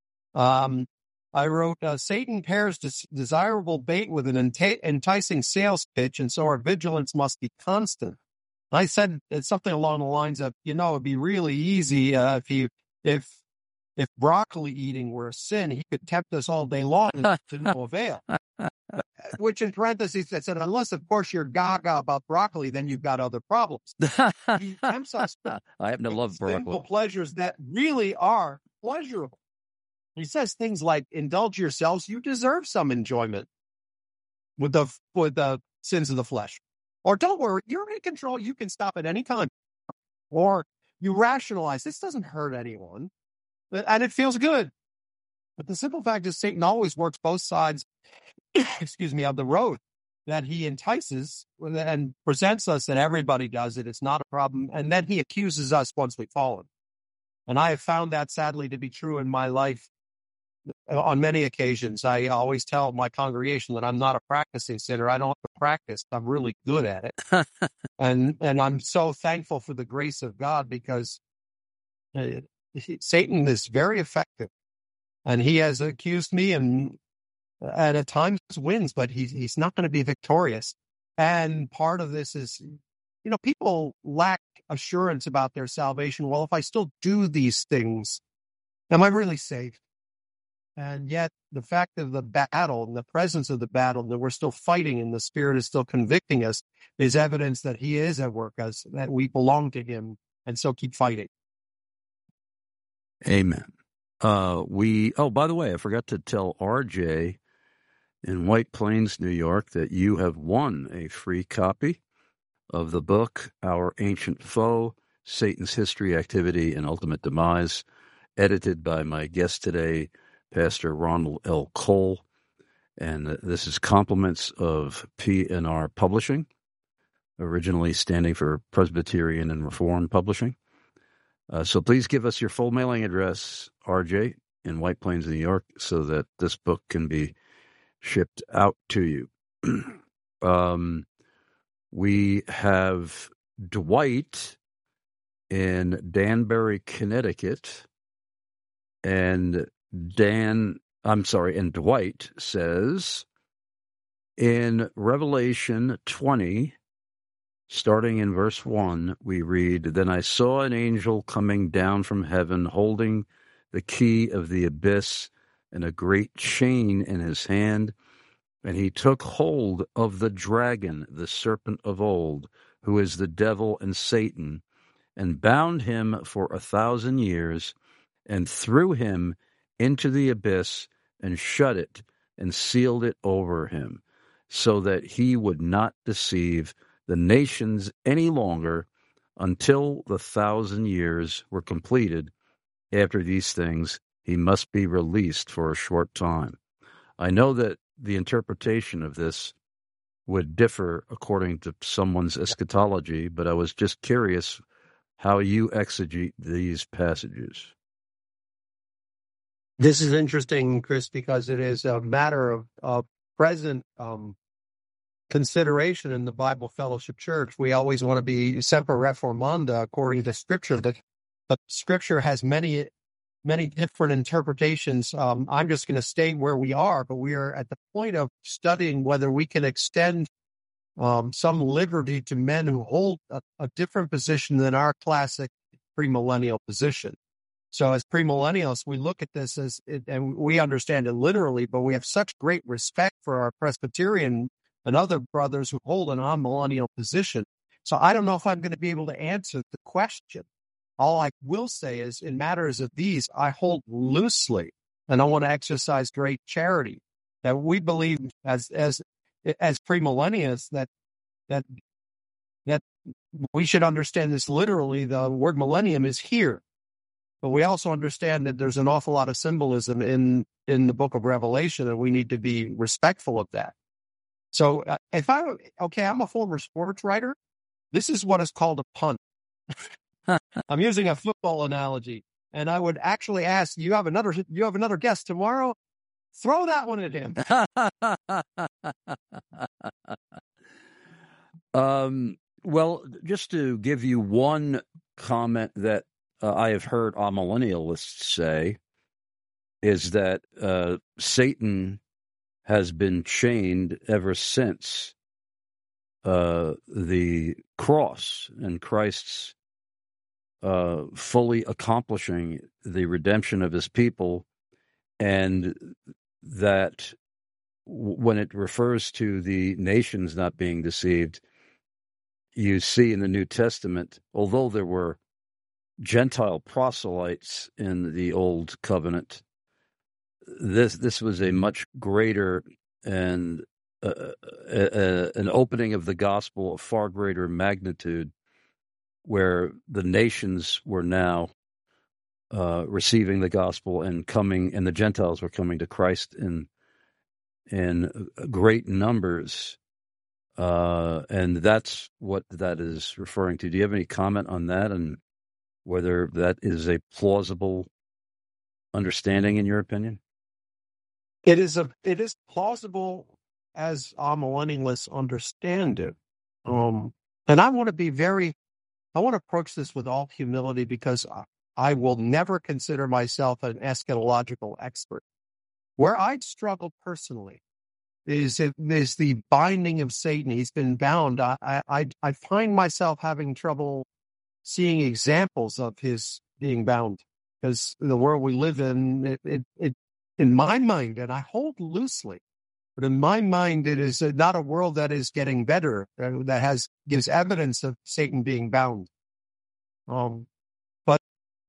I wrote, Satan pairs desirable bait with an enticing sales pitch, and so our vigilance must be constant. I said something along the lines of, it'd be really easy if broccoli eating were a sin, he could tempt us all day long to no avail. Which in parentheses, I said, unless, of course, you're gaga about broccoli, then you've got other problems. He tempts us. I happen to love broccoli. Simple pleasures that really are pleasurable. He says things like, indulge yourselves, you deserve some enjoyment with the sins of the flesh. Or don't worry, you're in control, you can stop at any time. Or you rationalize, this doesn't hurt anyone, and it feels good. But the simple fact is Satan always works both sides, of the road, that he entices and presents us that everybody does it. It's not a problem. And then he accuses us once we've fallen. And I have found that sadly to be true in my life on many occasions. I always tell my congregation that I'm not a practicing sinner. I don't have to practice. I'm really good at it. and I'm so thankful for the grace of God, because Satan is very effective. And he has accused me and at times wins, but he's not going to be victorious. And part of this is, people lack assurance about their salvation. Well, if I still do these things, am I really saved? And yet the fact of the battle and the presence of the battle, that we're still fighting and the Spirit is still convicting us, is evidence that he is at work, that we belong to him, and so keep fighting. Amen. By the way, I forgot to tell RJ in White Plains, New York, that you have won a free copy of the book, Our Ancient Foe, Satan's History, Activity, and Ultimate Demise, edited by my guest today, Pastor Ronald L. Cole. And this is compliments of P&R Publishing, originally standing for Presbyterian and Reformed Publishing. So please give us your full mailing address, RJ, in White Plains, New York, so that this book can be shipped out to you. We have Dwight in Danbury, Connecticut, and Dwight says, in Revelation 20, Starting in verse 1, we read, "Then I saw an angel coming down from heaven, holding the key of the abyss and a great chain in his hand. And he took hold of the dragon, the serpent of old, who is the devil and Satan, and bound him for 1,000 years, and threw him into the abyss, and shut it, and sealed it over him, so that he would not deceive the nations any longer until the 1,000 years were completed. After these things, he must be released for a short time." I know that the interpretation of this would differ according to someone's eschatology, but I was just curious how you exegete these passages. This is interesting, Chris, because it is a matter of present consideration in the Bible Fellowship Church. We always want to be semper reformanda according to Scripture, but Scripture has many different interpretations. I'm just going to stay where we are, but we are at the point of studying whether we can extend some liberty to men who hold a different position than our classic premillennial position. So as premillennials, we look at this and we understand it literally, but we have such great respect for our Presbyterian and other brothers who hold an amillennial position. So I don't know if I'm going to be able to answer the question. All I will say is, in matters of these, I hold loosely, and I want to exercise great charity, that we believe as premillennials that we should understand this literally. The word millennium is here, but we also understand that there's an awful lot of symbolism in the book of Revelation, and we need to be respectful of that. So I'm a former sports writer. This is what is called a punt. I'm using a football analogy, and I would actually ask, you have another guest tomorrow? Throw that one at him. Well, just to give you one comment that I have heard amillennialists say is that Satan has been chained ever since the cross and Christ's fully accomplishing the redemption of his people, and that when it refers to the nations not being deceived, you see in the New Testament, although there were Gentile proselytes in the Old Covenant, this was a much greater and an opening of the gospel of far greater magnitude, where the nations were now receiving the gospel and coming, and the Gentiles were coming to Christ in great numbers, and that's what that is referring to. Do you have any comment on that, and whether that is a plausible understanding in your opinion? It is plausible as amillennialists understand it. And I want to approach this with all humility, because I will never consider myself an eschatological expert. Where I'd struggle personally is the binding of Satan. He's been bound. I find myself having trouble seeing examples of his being bound, because the world we live in, it in my mind, and I hold loosely, but in my mind, it is not a world that is getting better, that gives evidence of Satan being bound. But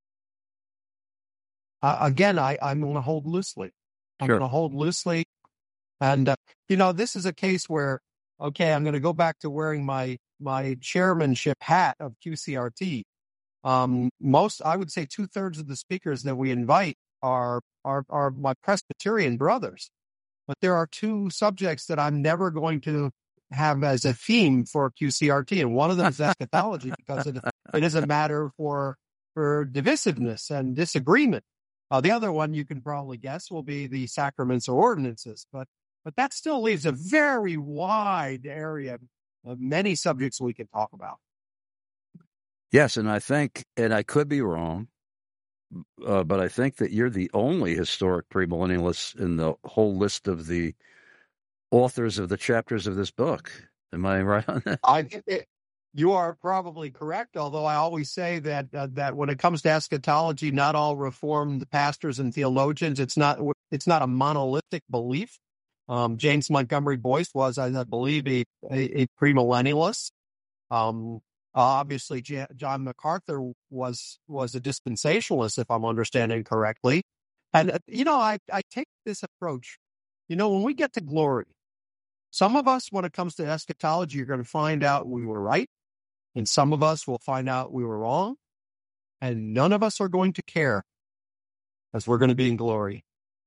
again, I'm going to hold loosely. I'm going to hold loosely. And, this is a case where, I'm going to go back to wearing my chairmanship hat of QCRT. I would say 2/3 of the speakers that we invite are my Presbyterian brothers. But there are two subjects that I'm never going to have as a theme for QCRT. And one of them is eschatology, because it is a matter for divisiveness and disagreement. The other one, you can probably guess, will be the sacraments or ordinances. But that still leaves a very wide area of many subjects we can talk about. Yes, and I think, and I could be wrong, but I think that you're the only historic premillennialist in the whole list of the authors of the chapters of this book. Am I right on that? You are probably correct, although I always say that that when it comes to eschatology, not all Reformed pastors and theologians, it's not a monolithic belief. James Montgomery Boyce was, I believe, a premillennialist. Obviously, John MacArthur was a dispensationalist, if I'm understanding correctly. And I take this approach. When we get to glory, some of us, when it comes to eschatology, you're going to find out we were right. And some of us will find out we were wrong, and none of us are going to care as we're going to be in glory.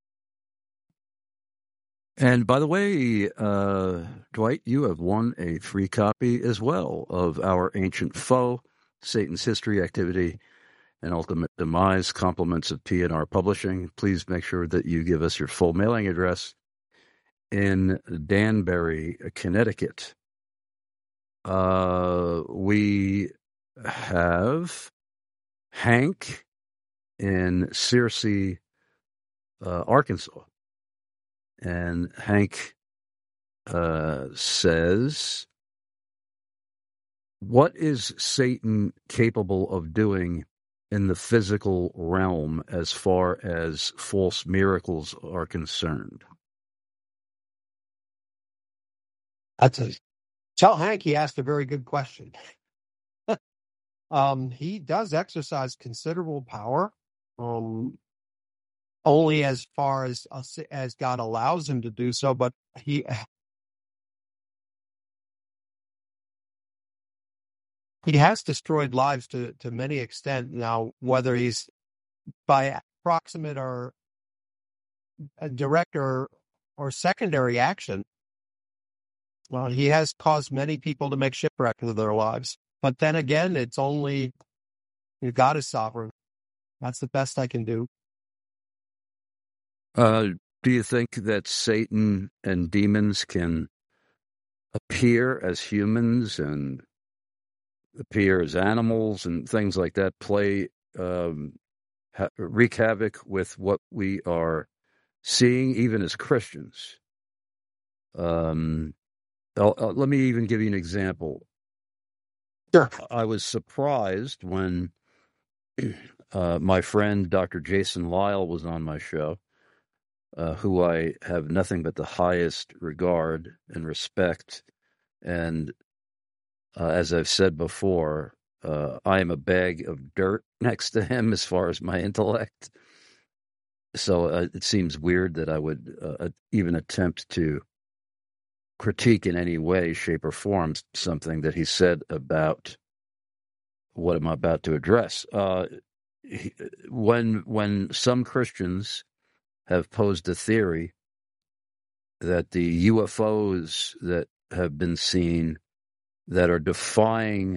And by the way, Dwight, you have won a free copy as well of Our Ancient Foe, Satan's History, Activity, and Ultimate Demise, Compliments of P&R Publishing. Please make sure that you give us your full mailing address in Danbury, Connecticut. We have Hank in Searcy, Arkansas. And Hank says, what is Satan capable of doing in the physical realm as far as false miracles are concerned? Tell Hank he asked a very good question. He does exercise considerable power, only as far as God allows him to do so. But he has destroyed lives to many extent. Now, whether he's by proximate or a direct or secondary action, well, he has caused many people to make shipwreck of their lives. But then again, it's only God is sovereign. That's the best I can do. Do you think that Satan and demons can appear as humans and appear as animals and things like that, wreak havoc with what we are seeing, even as Christians? Let me even give you an example. Sure. I was surprised when my friend Dr. Jason Lyle was on my show, who I have nothing but the highest regard and respect. And as I've said before, I am a bag of dirt next to him as far as my intellect. So it seems weird that I would even attempt to critique in any way, shape, or form something that he said about what I'm about to address. When some Christians have posed a theory that the UFOs that have been seen that are defying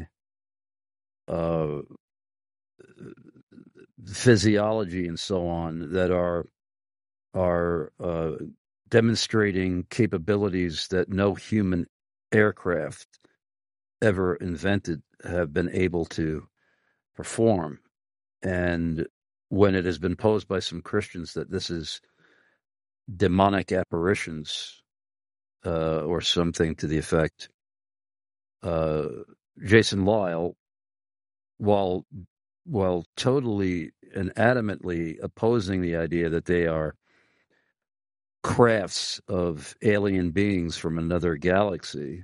physiology and so on, that are demonstrating capabilities that no human aircraft ever invented have been able to perform. And when it has been posed by some Christians that this is demonic apparitions or something to the effect, Jason Lyle, while totally and adamantly opposing the idea that they are crafts of alien beings from another galaxy,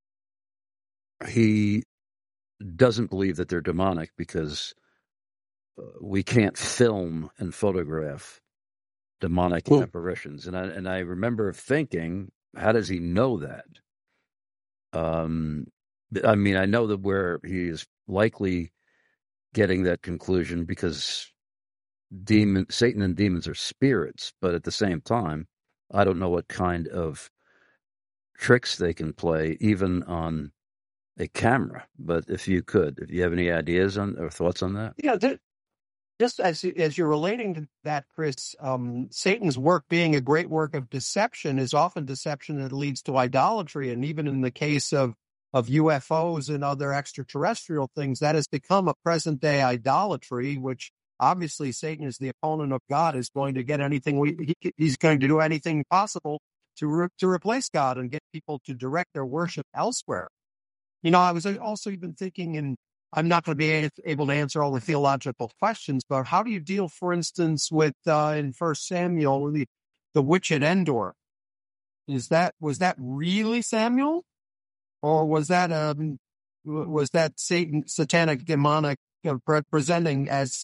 he doesn't believe that they're demonic because we can't film and photograph demonic apparitions. And I remember thinking, how does he know that? I mean, I know that where he is likely getting that conclusion because Satan and demons are spirits, but at the same time, I don't know what kind of tricks they can play, even on a camera. But if you have any ideas on or thoughts on that? Yeah, just as you're relating to that, Chris, Satan's work being a great work of deception is often deception that leads to idolatry. And even in the case of UFOs and other extraterrestrial things, that has become a present-day idolatry, which obviously Satan, is the opponent of God, is going to get anything he's going to do anything possible to replace God and get people to direct their worship elsewhere. I was also even thinking, and I'm not going to be able to answer all the theological questions, but how do you deal, for instance, with in 1 Samuel, the witch at Endor? Was that really Samuel, or was that Satan, satanic, demonic, presenting as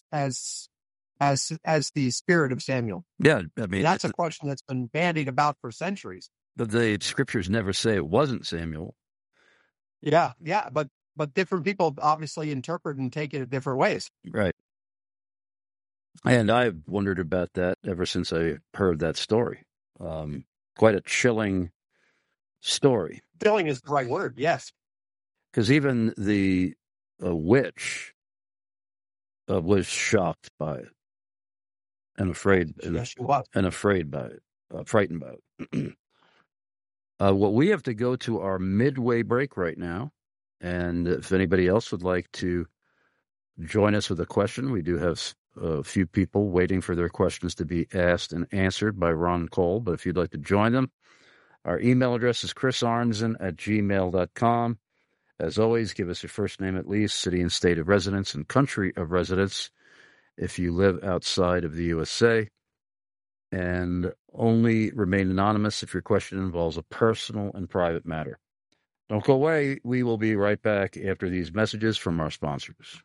the spirit of Samuel? Yeah, I mean, that's a question that's been bandied about for centuries. But the scriptures never say it wasn't Samuel. Yeah, but different people obviously interpret and take it in different ways. Right. And I've wondered about that ever since I heard that story. Quite a chilling story. Chilling is the right word, yes. Because even the witch was shocked by it and afraid. Yes, she was. And afraid by it, frightened by it. Well, we have to go to our midway break right now. And if anybody else would like to join us with a question, we do have a few people waiting for their questions to be asked and answered by Ron Cole. But if you'd like to join them, our email address is chrisarnzen@gmail.com. As always, give us your first name at least, city and state of residence, and country of residence if you live outside of the USA. And only remain anonymous if your question involves a personal and private matter. Don't go away. We will be right back after these messages from our sponsors.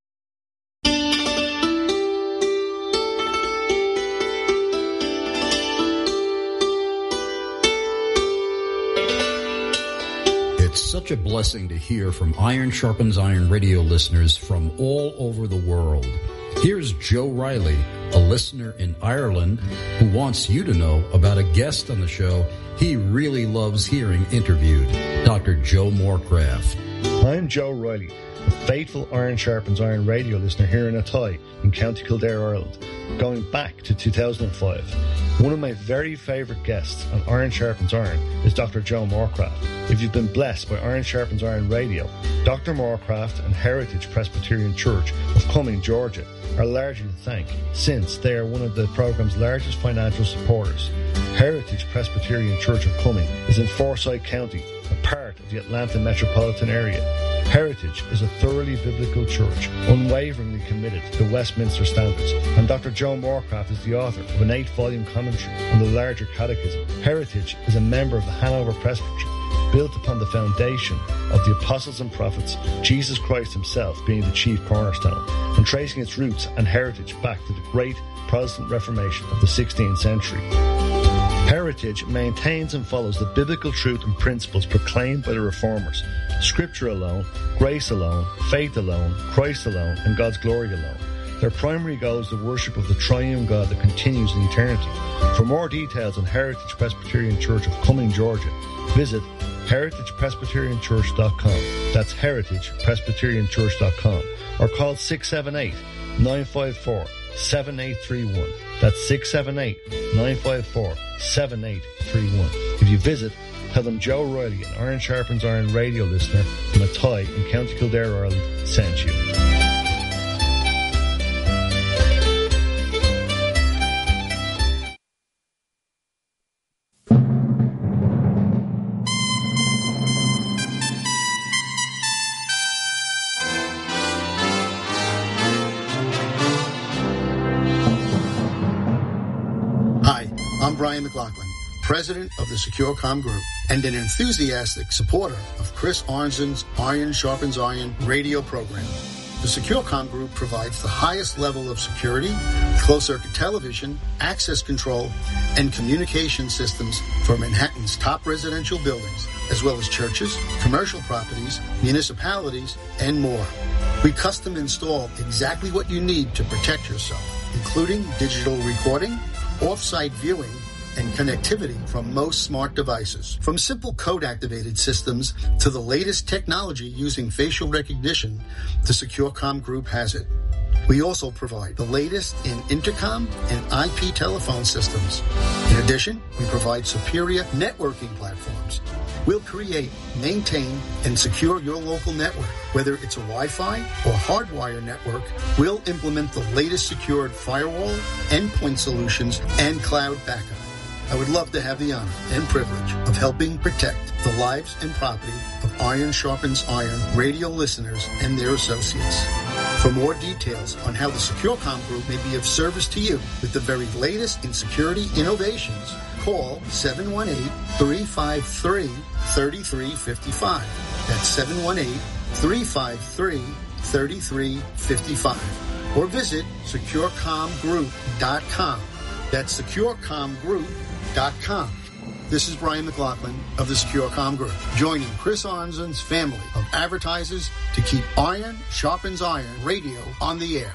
It's such a blessing to hear from Iron Sharpens Iron radio listeners from all over the world. Here's Joe Riley, a listener in Ireland, who wants you to know about a guest on the show he really loves hearing interviewed, Dr. Joe Morecraft. I'm Joe Riley, a faithful Iron Sharpens Iron radio listener here in Athy in County Kildare, Ireland, going back to 2005. One of my very favourite guests on Iron Sharpens Iron is Dr. Joe Morecraft. If you've been blessed by Iron Sharpens Iron radio, Dr. Morecraft and Heritage Presbyterian Church of Cumming, Georgia, are largely to thank, since they are one of the program's largest financial supporters. Heritage Presbyterian Church of Cumming is in Forsyth County, a part of the Atlanta metropolitan area. Heritage is a thoroughly biblical church, unwaveringly committed to Westminster standards, and Dr. Joe Morecraft is the author of an 8-volume commentary on the larger catechism. Heritage is a member of the Hanover Presbytery, built upon the foundation of the apostles and prophets, Jesus Christ himself being the chief cornerstone, and tracing its roots and heritage back to the great Protestant Reformation of the 16th century. Heritage maintains and follows the biblical truth and principles proclaimed by the Reformers: Scripture alone, grace alone, faith alone, Christ alone, and God's glory alone. Their primary goal is the worship of the triune God that continues in eternity. For more details on Heritage Presbyterian Church of Cumming, Georgia, visit heritagepresbyterianchurch.com. That's heritagepresbyterianchurch.com. Or call 678-954-7831. That's 678-954-7831. If you visit, tell them Joe Riley, an Iron Sharpens Iron radio listener from Athy in County Kildare, Ireland, sent you. Brian McLaughlin, president of the SecureCom Group and an enthusiastic supporter of Chris Arnzen's Iron Sharpens Iron radio program. The SecureCom Group provides the highest level of security, closed-circuit television, access control, and communication systems for Manhattan's top residential buildings, as well as churches, commercial properties, municipalities, and more. We custom install exactly what you need to protect yourself, including digital recording, off-site viewing, and connectivity from most smart devices. From simple code-activated systems to the latest technology using facial recognition, the SecureCom Group has it. We also provide the latest in intercom and IP telephone systems. In addition, we provide superior networking platforms. We'll create, maintain, and secure your local network. Whether it's a Wi-Fi or hardwire network, we'll implement the latest secured firewall, endpoint solutions, and cloud backup. I would love to have the honor and privilege of helping protect the lives and property of Iron Sharpens Iron radio listeners and their associates. For more details on how the SecureCom Group may be of service to you with the very latest in security innovations, call 718-353-3355. That's 718-353-3355. Or visit SecureComGroup.com. That's SecureComGroup.com. This is Brian McLaughlin of the SecureCom Group, joining Chris Arnzen's family of advertisers to keep Iron Sharpens Iron radio on the air.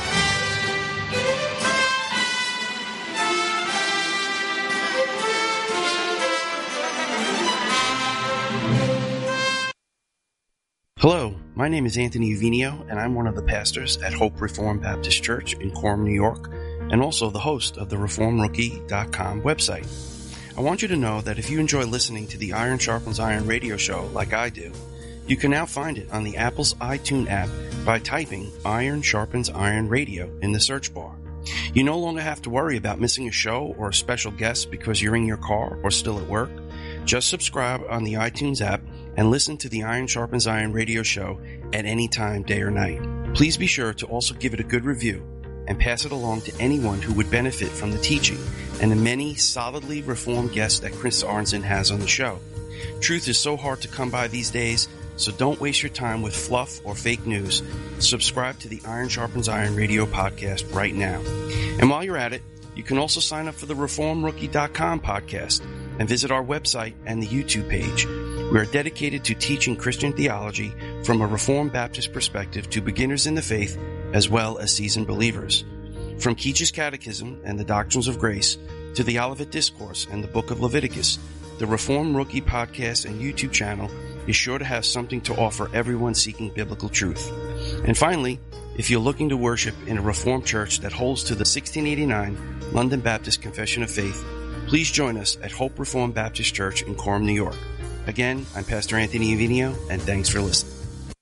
Hello, my name is Anthony Uvinio, and I'm one of the pastors at Hope Reformed Baptist Church in Coram, New York, and also the host of the ReformRookie.com website. I want you to know that if you enjoy listening to the Iron Sharpens Iron radio show like I do, you can now find it on the Apple's iTunes app by typing Iron Sharpens Iron Radio in the search bar. You no longer have to worry about missing a show or a special guest because you're in your car or still at work. Just subscribe on the iTunes app and listen to the Iron Sharpens Iron radio show at any time, day or night. Please be sure to also give it a good review and pass it along to anyone who would benefit from the teaching and the many solidly reformed guests that Chris Arnzen has on the show. Truth is so hard to come by these days, so don't waste your time with fluff or fake news. Subscribe to the Iron Sharpens Iron radio podcast right now. And while you're at it, you can also sign up for the ReformRookie.com podcast and visit our website and the YouTube page. We are dedicated to teaching Christian theology from a Reformed Baptist perspective to beginners in the faith as well as seasoned believers. From Keach's Catechism and the Doctrines of Grace to the Olivet Discourse and the Book of Leviticus, the Reformed Rookie podcast and YouTube channel is sure to have something to offer everyone seeking biblical truth. And finally, if you're looking to worship in a Reformed church that holds to the 1689 London Baptist Confession of Faith, please join us at Hope Reformed Baptist Church in Coram, New York. Again, I'm Pastor Anthony Uvinio, and thanks for listening.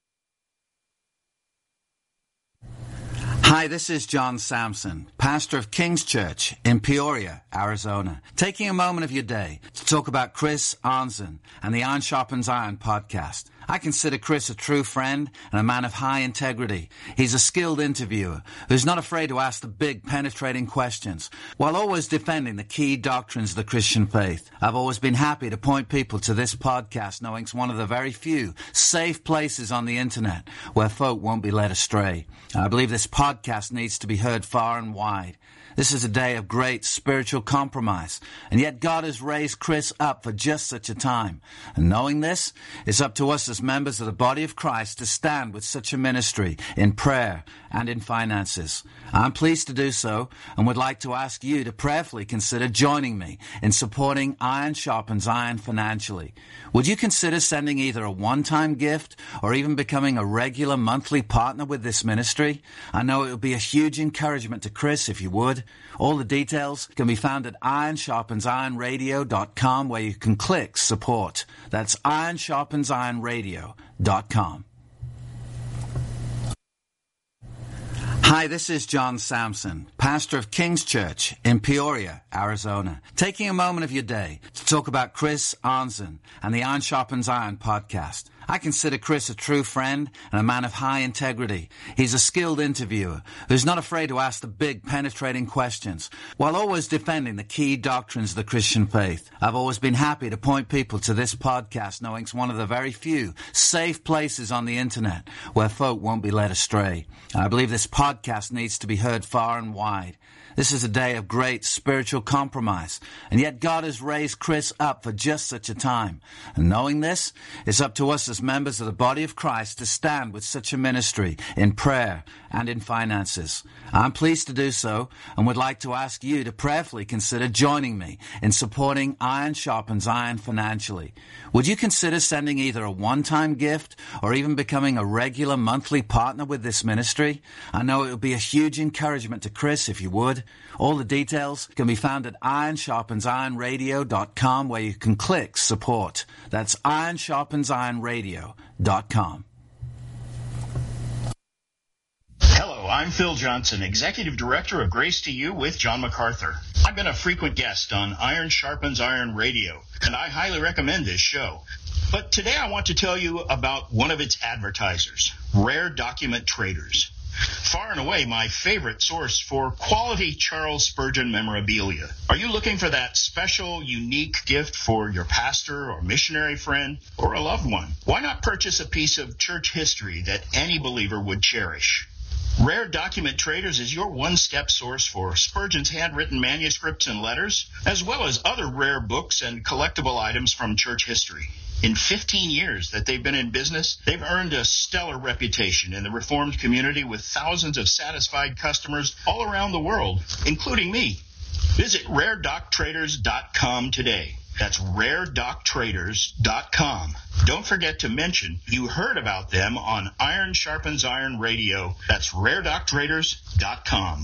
Hi, this is John Samson, pastor of King's Church in Peoria, Arizona, taking a moment of your day to talk about Chris Arnzen and the Iron Sharpens Iron podcast. I consider Chris a true friend and a man of high integrity. He's a skilled interviewer who's not afraid to ask the big, penetrating questions while always defending the key doctrines of the Christian faith. I've always been happy to point people to this podcast, knowing it's one of the very few safe places on the internet where folk won't be led astray. I believe this podcast needs to be heard far and wide. This is a day of great spiritual compromise, and yet God has raised Chris up for just such a time. And knowing this, it's up to us as members of the body of Christ to stand with such a ministry in prayer and in finances. I'm pleased to do so and would like to ask you to prayerfully consider joining me in supporting Iron Sharpens Iron financially. Would you consider sending either a one-time gift or even becoming a regular monthly partner with this ministry? I know it would be a huge encouragement to Chris if you would. All the details can be found at ironsharpensironradio.com, where you can click support. That's ironsharpensironradio.com. Hi, this is John Samson, pastor of King's Church in Peoria, Arizona, taking a moment of your day to talk about Chris Arnzen and the Iron Sharpens Iron podcast. I consider Chris a true friend and a man of high integrity. He's a skilled interviewer who's not afraid to ask the big, penetrating questions while always defending the key doctrines of the Christian faith. I've always been happy to point people to this podcast, knowing it's one of the very few safe places on the internet where folk won't be led astray. I believe this podcast needs to be heard far and wide. This is a day of great spiritual compromise, and yet God has raised Chris up for just such a time. And knowing this, it's up to us as members of the body of Christ to stand with such a ministry in prayer and in finances. I'm pleased to do so and would like to ask you to prayerfully consider joining me in supporting Iron Sharpens Iron financially. Would you consider sending either a one-time gift or even becoming a regular monthly partner with this ministry? I know it would be a huge encouragement to Chris if you would. All the details can be found at ironsharpensironradio.com, where you can click support. That's ironsharpensironradio.com. Hello, I'm Phil Johnson, Executive Director of Grace to You with John MacArthur. I've been a frequent guest on Iron Sharpens Iron Radio, and I highly recommend this show. But today I want to tell you about one of its advertisers, Rare Document Traders. Far and away my favorite source for quality Charles Spurgeon memorabilia. Are you looking for that special, unique gift for your pastor or missionary friend or a loved one? Why not purchase a piece of church history that any believer would cherish? Rare Document Traders is your one-step source for Spurgeon's handwritten manuscripts and letters, as well as other rare books and collectible items from church history. In 15 years that they've been in business, they've earned a stellar reputation in the Reformed community with thousands of satisfied customers all around the world, including me. Visit RareDocTraders.com today. That's RareDocTraders.com. Don't forget to mention you heard about them on Iron Sharpens Iron Radio. That's RareDocTraders.com.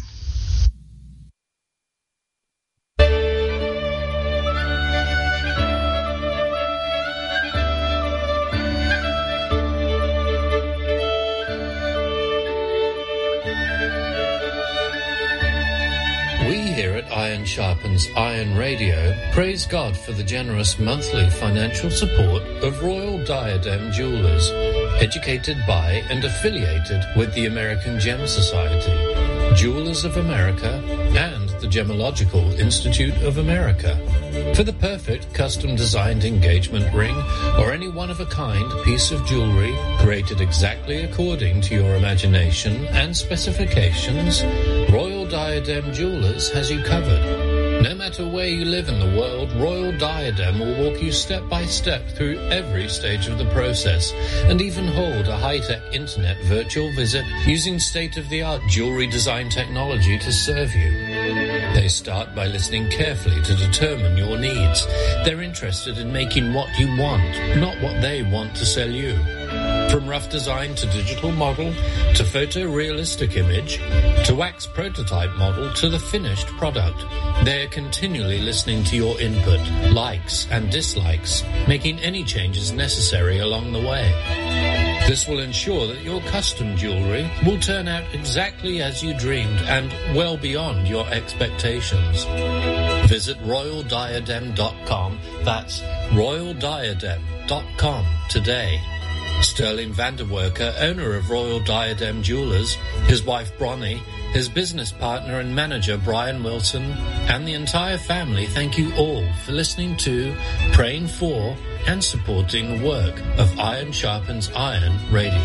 Iron Sharpens Iron Radio, praise God for the generous monthly financial support of Royal Diadem Jewelers, educated by and affiliated with the American Gem Society, Jewelers of America, and the Gemological Institute of America. For the perfect custom-designed engagement ring or any one-of-a-kind piece of jewelry created exactly according to your imagination and specifications, Royal Diadem Jewelers has you covered. No matter where you live in the world, Royal Diadem will walk you step by step through every stage of the process and even hold a high-tech internet virtual visit using state-of-the-art jewelry design technology to serve you. They start by listening carefully to determine your needs. They're interested in making what you want, not what they want to sell you. From rough design to digital model, to photorealistic image, to wax prototype model, to the finished product, they're continually listening to your input, likes and dislikes, making any changes necessary along the way. This will ensure that your custom jewelry will turn out exactly as you dreamed and well beyond your expectations. Visit RoyalDiadem.com. That's RoyalDiadem.com today. Sterling Vanderwerker, owner of Royal Diadem Jewelers, his wife Bronnie, his business partner and manager Brian Wilson, and the entire family thank you all for listening to, praying for, and supporting the work of Iron Sharpens Iron Radio.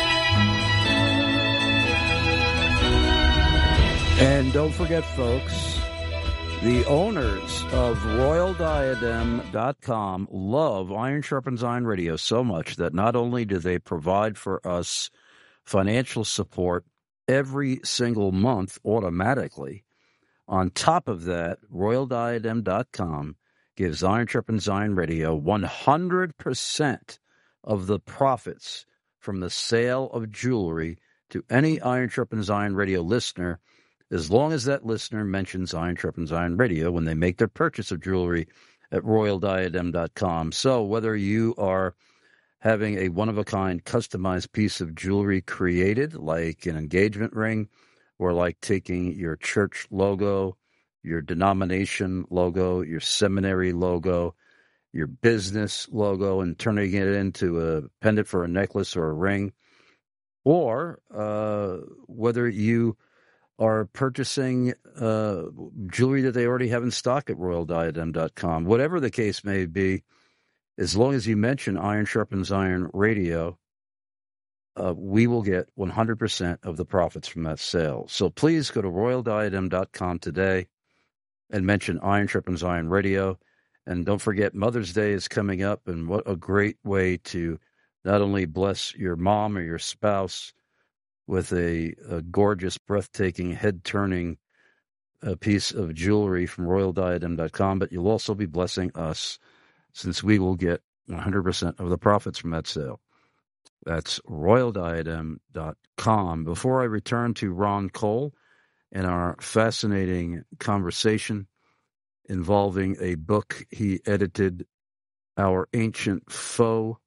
And don't forget, folks, the owners of RoyalDiadem.com love Iron Sharpens Iron Radio so much that not only do they provide for us financial support every single month automatically, on top of that, RoyalDiadem.com gives Iron Sharpens Iron Radio 100% of the profits from the sale of jewelry to any Iron Sharpens Iron Radio listener, as long as that listener mentions Iron Sharpens Iron Radio when they make their purchase of jewelry at RoyalDiadem.com. So whether you are having a one-of-a-kind customized piece of jewelry created, like an engagement ring, or like taking your church logo, your denomination logo, your seminary logo, your business logo, and turning it into a pendant for a necklace or a ring, or whether you are purchasing jewelry that they already have in stock at RoyalDiadem.com. Whatever the case may be, as long as you mention Iron Sharpens Iron Radio, we will get 100% of the profits from that sale. So please go to RoyalDiadem.com today and mention Iron Sharpens Iron Radio. And don't forget, Mother's Day is coming up, and what a great way to not only bless your mom or your spouse with a gorgeous, breathtaking, head-turning piece of jewelry from RoyalDiadem.com, but you'll also be blessing us, since we will get 100% of the profits from that sale. That's RoyalDiadem.com. Before I return to Ron Cole and our fascinating conversation involving a book he edited, Our Ancient Foe,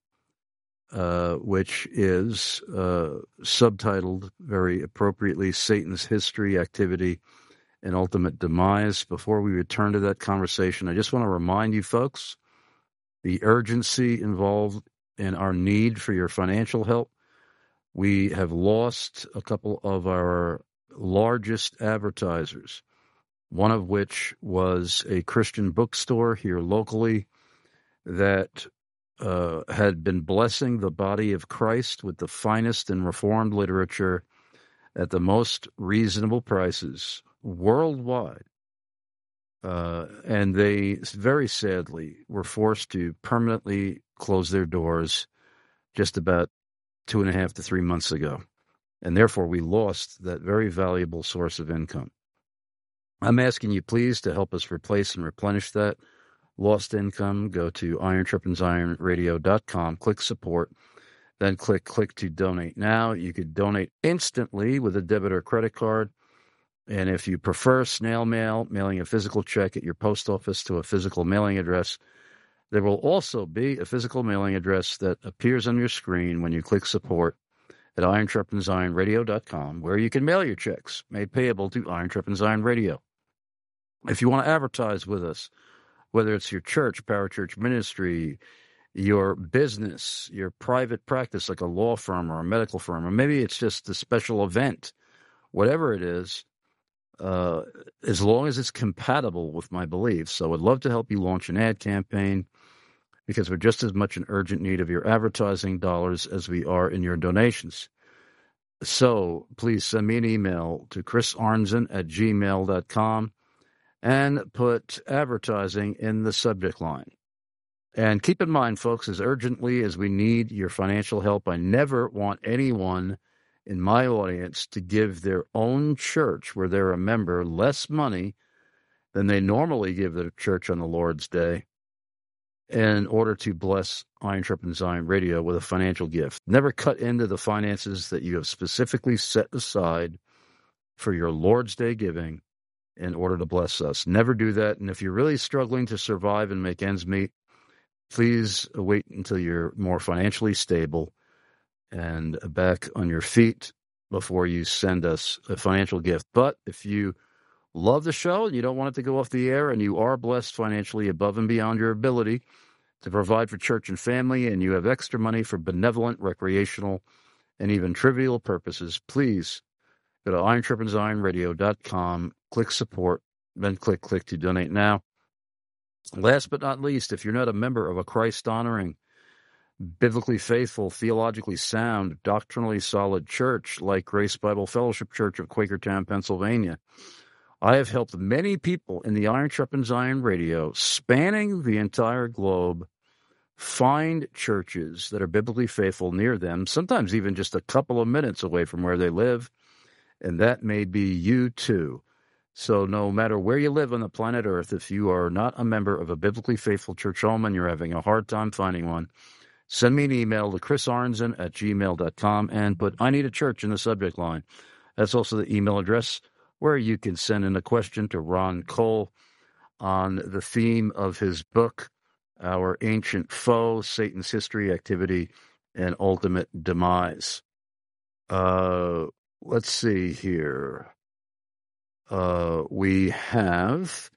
which is subtitled very appropriately, Satan's History, Activity, and ultimate demise. Before we return to that conversation, I just want to remind you folks the urgency involved in our need for your financial help. We have lost a couple of our largest advertisers, one of which was a Christian bookstore here locally that had been blessing the body of Christ with the finest and reformed literature at the most reasonable prices worldwide. And they very sadly were forced to permanently close their doors just about 2.5 to 3 months ago. And therefore, we lost that very valuable source of income. I'm asking you, please, to help us replace and replenish that lost income. Go to IronSharpensIronRadio.com, click support, then click to donate now. You could donate instantly with a debit or credit card. And if you prefer snail mail, mailing a physical check at your post office to a physical mailing address, there will also be a physical mailing address that appears on your screen when you click support at IronSharpensIronRadio.com, where you can mail your checks made payable to Iron Sharpens Iron Radio. If you want to advertise with us, whether it's your church, parachurch ministry, your business, your private practice like a law firm or a medical firm, or maybe it's just a special event, whatever it is, as long as it's compatible with my beliefs. So I would love to help you launch an ad campaign, because we're just as much in urgent need of your advertising dollars as we are in your donations. So please send me an email to chrisarnzen@gmail.com and put advertising in the subject line. And keep in mind, folks, as urgently as we need your financial help, I never want anyone in my audience to give their own church, where they're a member, less money than they normally give their church on the Lord's Day in order to bless Iron Sharpens Iron Radio with a financial gift. Never cut into the finances that you have specifically set aside for your Lord's Day giving in order to bless us. Never do that. And if you're really struggling to survive and make ends meet, please wait until you're more financially stable and back on your feet before you send us a financial gift. But if you love the show and you don't want it to go off the air, and you are blessed financially above and beyond your ability to provide for church and family, and you have extra money for benevolent, recreational, and even trivial purposes, please go to IronSharpensIronRadio.com, click support, then click to donate now. Last but not least, if you're not a member of a Christ-honoring, biblically faithful, theologically sound, doctrinally solid church like Grace Bible Fellowship Church of Quakertown, Pennsylvania, I have helped many people in the Iron Sharpens Iron Radio, spanning the entire globe, find churches that are biblically faithful near them, sometimes even just a couple of minutes away from where they live, and that may be you too. So no matter where you live on the planet Earth, if you are not a member of a biblically faithful church home and you're having a hard time finding one, send me an email to chrisarnzen@gmail.com and put "I need a church" in the subject line. That's also the email address where you can send in a question to Ron Cole on the theme of his book, Our Ancient Foe, Satan's History, Activity, and Ultimate Demise. Let's see here. We have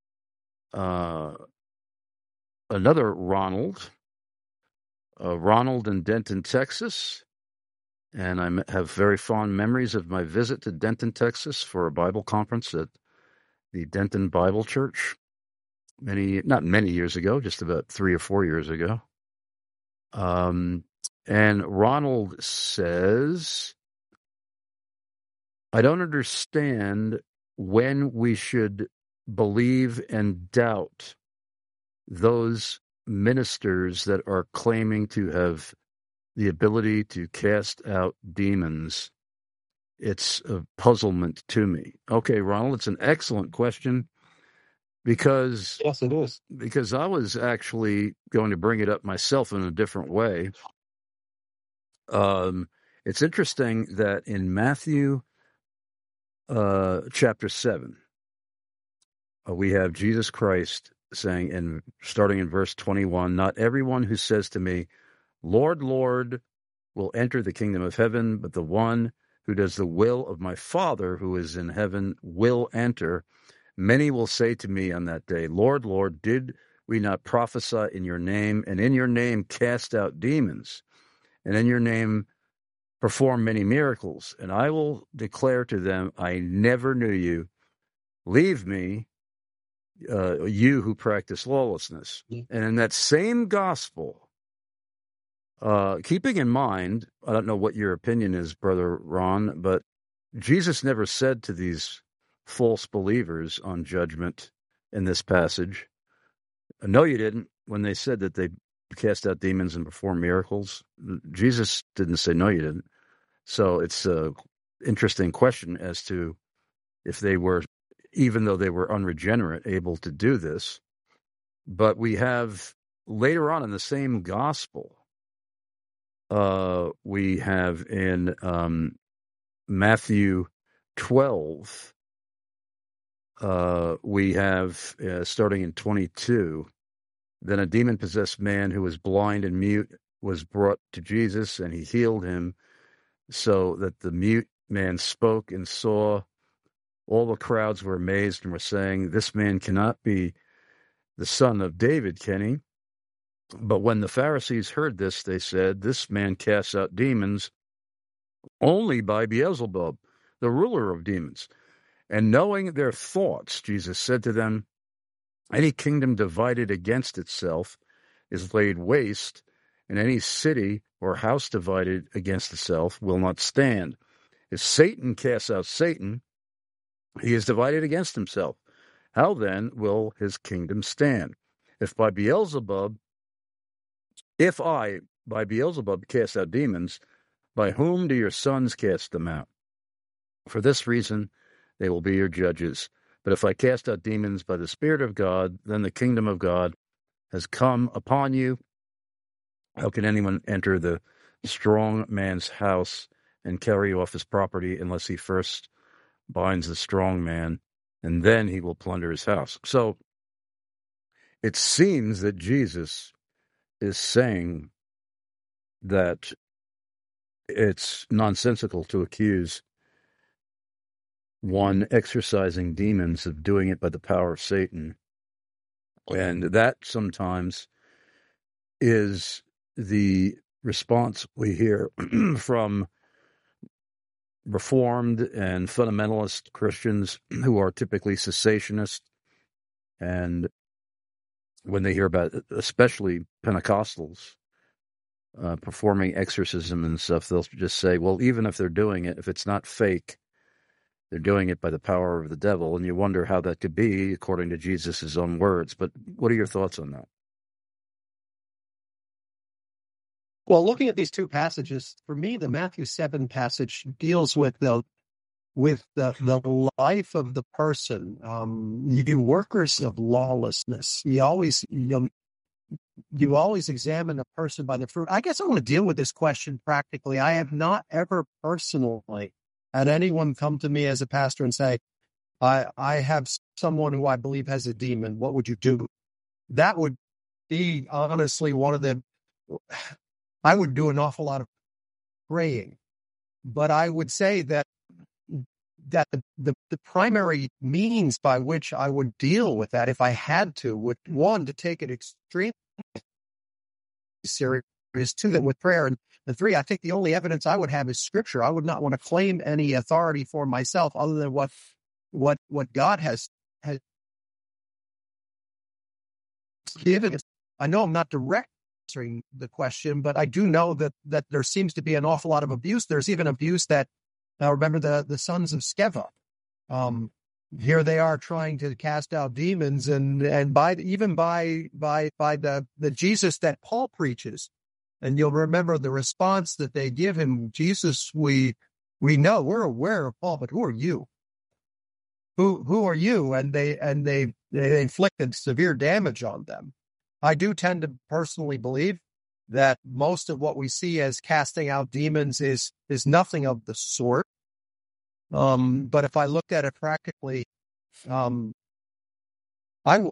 another Ronald. Ronald in Denton, Texas. And I have very fond memories of my visit to Denton, Texas for a Bible conference at the Denton Bible Church. Not many years ago, just about 3 or 4 years ago. And Ronald says, I don't understand when we should believe and doubt those ministers that are claiming to have the ability to cast out demons. It's a puzzlement to me. Okay, Ronald, it's an excellent question because... Yes, it is. Because I was actually going to bring it up myself in a different way. It's interesting that in Matthew chapter 7, we have Jesus Christ saying, starting in verse 21, "Not everyone who says to me, 'Lord, Lord,' will enter the kingdom of heaven, but the one who does the will of my Father who is in heaven will enter. Many will say to me on that day, Lord, Lord, did we not prophesy in your name, and in your name cast out demons, and in your name perform many miracles? And I will declare to them, I never knew you. Leave me, you who practice lawlessness. And in that same gospel, keeping in mind, I don't know what your opinion is, Brother Ron, but Jesus never said to these false believers on judgment in this passage, no, you didn't, when they said that they cast out demons and perform miracles. Jesus didn't say, no, you didn't. So it's an interesting question as to if they were, even though they were unregenerate, able to do this. But we have later on in the same gospel, we have in Matthew 12, we have, starting in 22, then a demon-possessed man who was blind and mute was brought to Jesus, and he healed him, so that the mute man spoke and saw. All the crowds were amazed and were saying, this man cannot be the son of David, can he? But when the Pharisees heard this, they said, this man casts out demons only by Beelzebub, the ruler of demons. And knowing their thoughts, Jesus said to them, any kingdom divided against itself is laid waste, and any city or house divided against itself will not stand. If Satan casts out Satan, he is divided against himself. How then will his kingdom stand? If I, by Beelzebub, cast out demons, by whom do your sons cast them out? For this reason, they will be your judges. But if I cast out demons by the Spirit of God, then the kingdom of God has come upon you. How can anyone enter the strong man's house and carry off his property unless he first binds the strong man, and then he will plunder his house? So it seems that Jesus is saying that it's nonsensical to accuse one exorcising demons of doing it by the power of Satan. And that sometimes is the response we hear from Reformed and fundamentalist Christians who are typically cessationists. And when they hear about, especially Pentecostals, performing exorcism and stuff, they'll just say, well, even if they're doing it, if it's not fake, they're doing it by the power of the devil. And you wonder how that could be according to Jesus' own words. But what are your thoughts on that? Well, looking at these two passages, for me, the Matthew 7 passage deals with the life of the person. You workers of lawlessness. You always examine a person by the fruit. I guess I want to deal with this question practically. I have not ever personally had anyone come to me as a pastor and say, I have someone who I believe has a demon. What would you do? That would be honestly one of the, I would do an awful lot of praying, but I would say that the primary means by which I would deal with that, if I had to, would, one, to take it extremely serious, two, that with prayer, and three, I think the only evidence I would have is Scripture. I would not want to claim any authority for myself other than what God has given us. I know I'm not direct answering the question, but I do know that there seems to be an awful lot of abuse. There's even abuse that, now remember the sons of Sceva. Here they are trying to cast out demons, and by the Jesus that Paul preaches. And you'll remember the response that they give him. Jesus, we know, we're aware of Paul, but who are you? Who are you? And they inflicted severe damage on them. I do tend to personally believe that most of what we see as casting out demons is nothing of the sort. But if I looked at it practically, I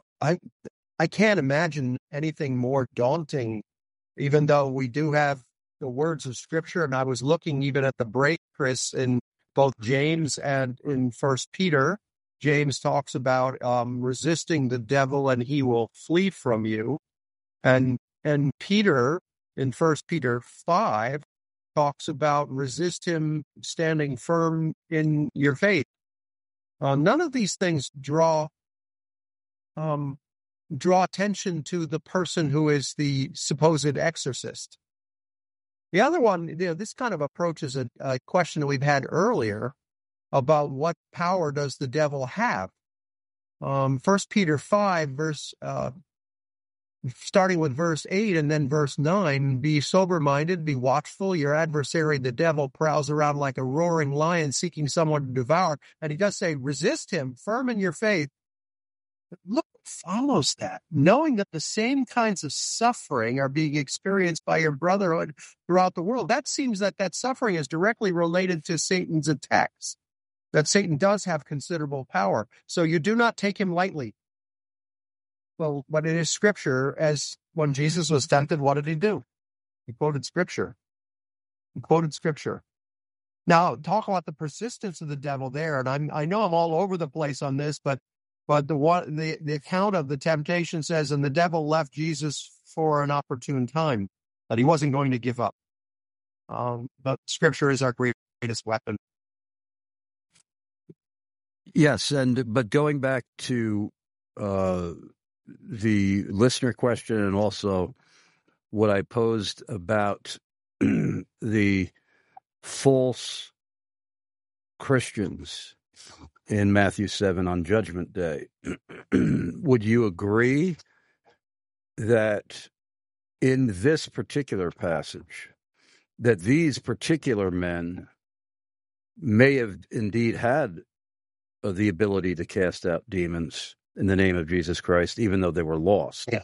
can't imagine anything more daunting, even though we do have the words of Scripture, and I was looking even at the break, Chris, in both James and in 1 Peter. James talks about resisting the devil and he will flee from you. And Peter, in 1 Peter 5, talks about resist him standing firm in your faith. None of these things draw attention to the person who is the supposed exorcist. The other one, this kind of approaches a question that we've had earlier about what power does the devil have. 1 Peter 5, starting with verse 8 and then verse 9, be sober-minded, be watchful. Your adversary, the devil, prowls around like a roaring lion seeking someone to devour. And he does say, resist him, firm in your faith. Look what follows that. Knowing that the same kinds of suffering are being experienced by your brotherhood throughout the world. That seems that suffering is directly related to Satan's attacks. That Satan does have considerable power. So you do not take him lightly. Well, but it is Scripture, as when Jesus was tempted, what did he do? He quoted Scripture. Now, talk about the persistence of the devil there, and I know I'm all over the place on this, but the account of the temptation says, and the devil left Jesus for an opportune time, that he wasn't going to give up. But Scripture is our greatest weapon. Yes, but going back to the listener question and also what I posed about the false Christians in Matthew 7 on Judgment Day, would you agree that in this particular passage, that these particular men may have indeed had the ability to cast out demons in the name of Jesus Christ, even though they were lost? Yeah.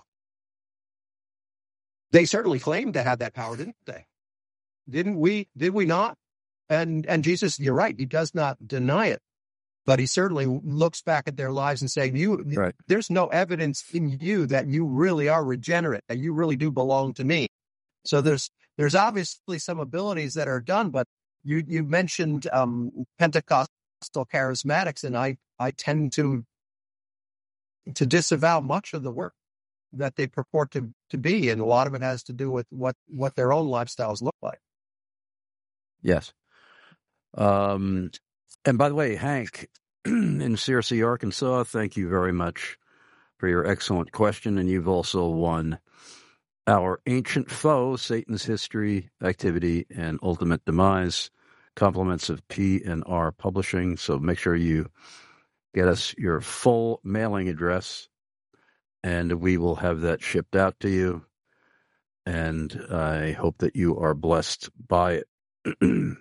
They certainly claimed to have that power, didn't they? Didn't we? Did we not? And Jesus, you're right, he does not deny it. But he certainly looks back at their lives and saying, right, there's no evidence in you that you really are regenerate, that you really do belong to me. So there's obviously some abilities that are done, but you mentioned Pentecostal charismatics, and I tend to disavow much of the work that they purport to be, and a lot of it has to do with what their own lifestyles look like. Yes. And by the way, Hank in Searcy, Arkansas, thank you very much for your excellent question. And you've also won our Ancient Foe, Satan's History, Activity, and Ultimate Demise, compliments of P&R Publishing. So make sure you get us your full mailing address, and we will have that shipped out to you. And I hope that you are blessed by it.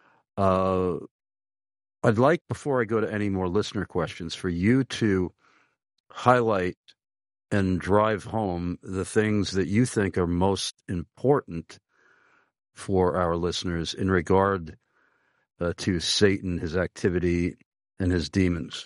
I'd like, before I go to any more listener questions, for you to highlight and drive home the things that you think are most important for our listeners in regard to Satan, his activity, and his demons.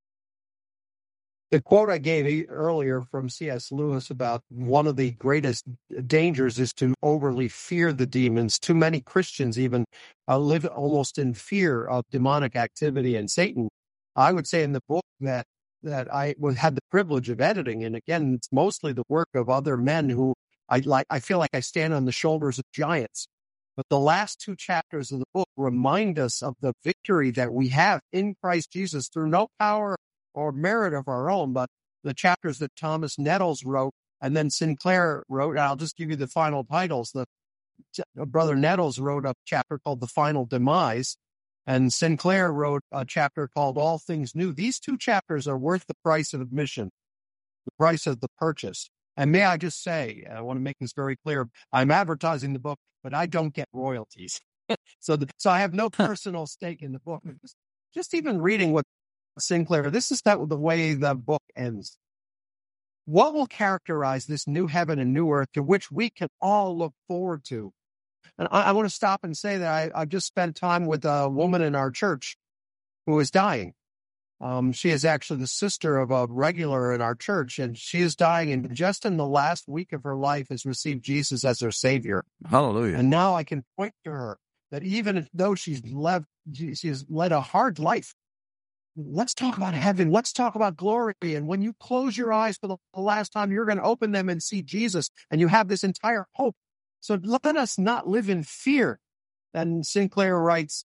The quote I gave earlier from C.S. Lewis about one of the greatest dangers is to overly fear the demons. Too many Christians even live almost in fear of demonic activity and Satan. I would say in the book that I had the privilege of editing, and again, it's mostly the work of other men who I feel like I stand on the shoulders of giants. But the last two chapters of the book remind us of the victory that we have in Christ Jesus through no power or merit of our own, but the chapters that Thomas Nettles wrote and then Sinclair wrote, and I'll just give you the final titles. Brother Nettles wrote a chapter called The Final Demise, and Sinclair wrote a chapter called All Things New. These two chapters are worth the price of admission, the price of the purchase. And may I just say, I want to make this very clear, I'm advertising the book, but I don't get royalties. So I have no personal stake in the book. Just even reading what Sinclair, this is the way the book ends. What will characterize this new heaven and new earth to which we can all look forward to? And I want to stop and say that I've just spent time with a woman in our church who is dying. She is actually the sister of a regular in our church, and she is dying, and just in the last week of her life has received Jesus as her Savior. Hallelujah. And now I can point to her that even though she has led a hard life, let's talk about heaven. Let's talk about glory. And when you close your eyes for the last time, you're going to open them and see Jesus, and you have this entire hope. So let us not live in fear. And Sinclair writes,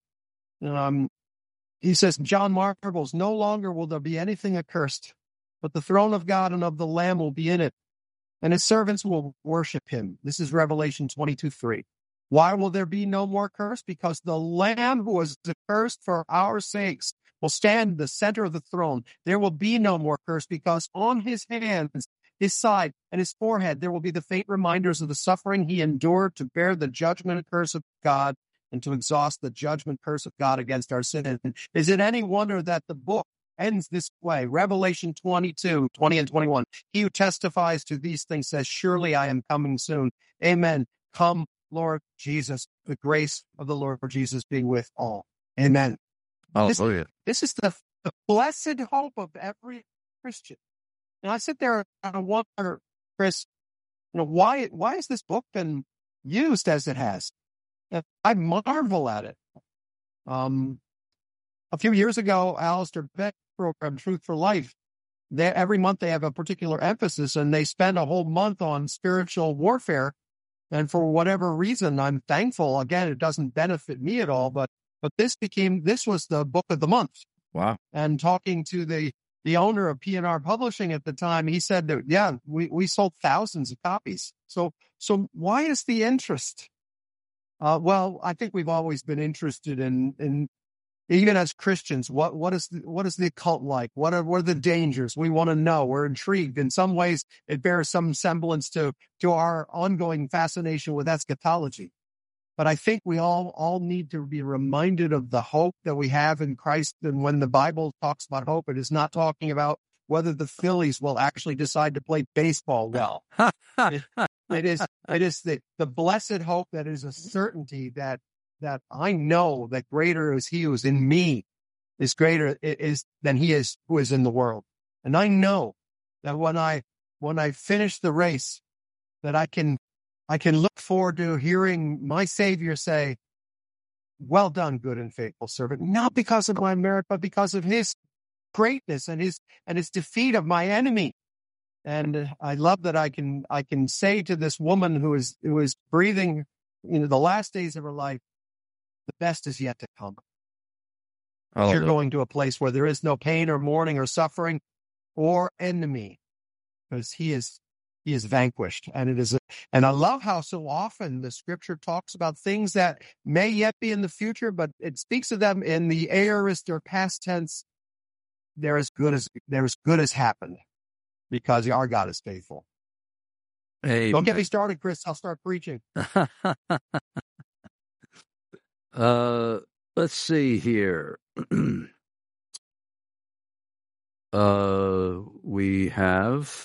he says, John marvels, no longer will there be anything accursed, but the throne of God and of the Lamb will be in it, and his servants will worship him. This is Revelation 22:3. Why will there be no more curse? Because the Lamb who was accursed for our sakes will stand in the center of the throne. There will be no more curse, because on his hands, his side, and his forehead, there will be the faint reminders of the suffering he endured to bear the judgment and curse of God, and to exhaust the judgment curse of God against our sin. And is it any wonder that the book ends this way? Revelation 22:20 and 21. He who testifies to these things says, surely I am coming soon. Amen. Come, Lord Jesus, the grace of the Lord Jesus being with all. Amen. Hallelujah. This is the blessed hope of every Christian. Now I sit there and I wonder, Chris, why has this book been used as it has? I marvel at it. A few years ago, Alistair Beck program, Truth for Life, every month they have a particular emphasis, and they spend a whole month on spiritual warfare. And for whatever reason, I'm thankful. Again, it doesn't benefit me at all, but this was the book of the month. Wow. And talking to the owner of P&R Publishing at the time, he said that, yeah, we sold thousands of copies. So why is the interest? Well, I think we've always been interested in even as Christians, what is the occult like? What are the dangers? We want to know. We're intrigued. In some ways, it bears some semblance to our ongoing fascination with eschatology. But I think we all need to be reminded of the hope that we have in Christ. And when the Bible talks about hope, it is not talking about whether the Phillies will actually decide to play baseball well. It is the blessed hope that is a certainty that I know that greater is he who is in me is greater is than he is who is in the world. And I know that when I finish the race, that I can look forward to hearing my Savior say, well done, good and faithful servant, not because of my merit, but because of his greatness and his defeat of my enemy. And I love that I can say to this woman who is breathing, the last days of her life, the best is yet to come. You're going to a place where there is no pain or mourning or suffering or enemy, because he is vanquished. And and I love how so often the scripture talks about things that may yet be in the future, but it speaks of them in the aorist or past tense. They're as good as happened, because our God is faithful. Amen. Don't get me started, Chris. I'll start preaching. Let's see here. We have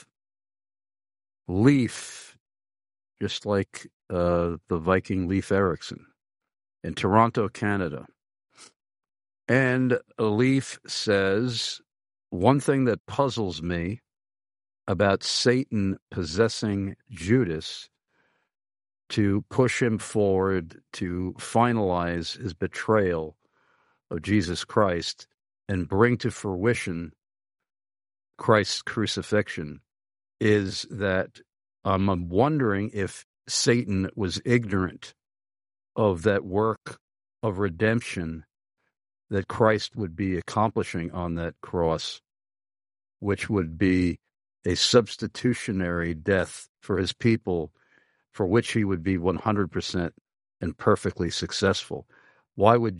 Leif, just like the Viking Leif Erikson, in Toronto, Canada. And Leif says, one thing that puzzles me about Satan possessing Judas to push him forward to finalize his betrayal of Jesus Christ and bring to fruition Christ's crucifixion is that I'm wondering if Satan was ignorant of that work of redemption that Christ would be accomplishing on that cross, which would be a substitutionary death for his people, for which he would be 100% and perfectly successful. Why would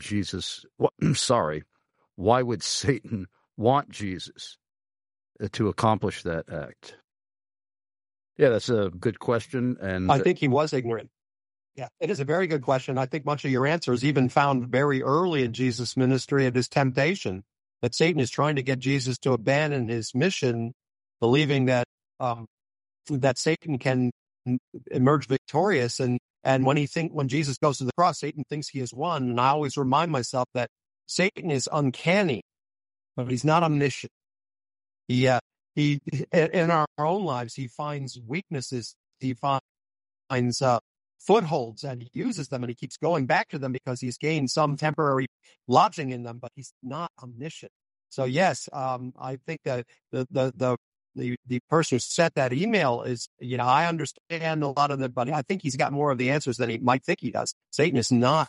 why would Satan want Jesus to accomplish that act? Yeah, that's a good question. And I think he was ignorant. Yeah, it is a very good question. I think much of your answer is even found very early in Jesus' ministry and his temptation, that Satan is trying to get Jesus to abandon his mission, believing that that Satan can emerge victorious. And when Jesus goes to the cross, Satan thinks he has won. And I always remind myself that Satan is uncanny. but he's not omniscient. He in our own lives, he finds weaknesses. He finds footholds, and he uses them, and he keeps going back to them because he's gained some temporary lodging in them, but he's not omniscient. So yes, I think that the person who sent that email is, I understand a lot of it, but I think he's got more of the answers than he might think he does. Satan is not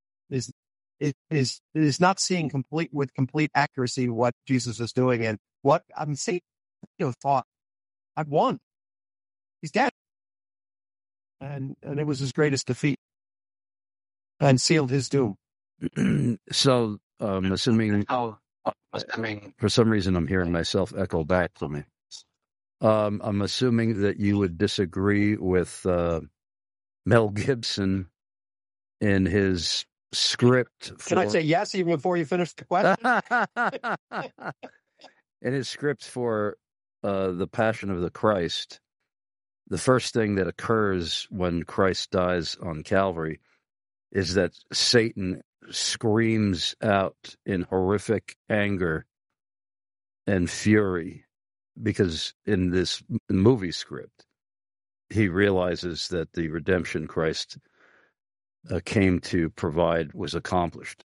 not seeing with complete accuracy what Jesus is doing, and what Satan thought, I've won. He's dead. And it was his greatest defeat and sealed his doom. So, assuming for some reason I'm hearing myself echo back to me. I'm assuming that you would disagree with Mel Gibson in his script. Can I say yes even before you finish the question? In his script for The Passion of the Christ, the first thing that occurs when Christ dies on Calvary is that Satan screams out in horrific anger and fury, because in this movie script, he realizes that the redemption Christ came to provide was accomplished.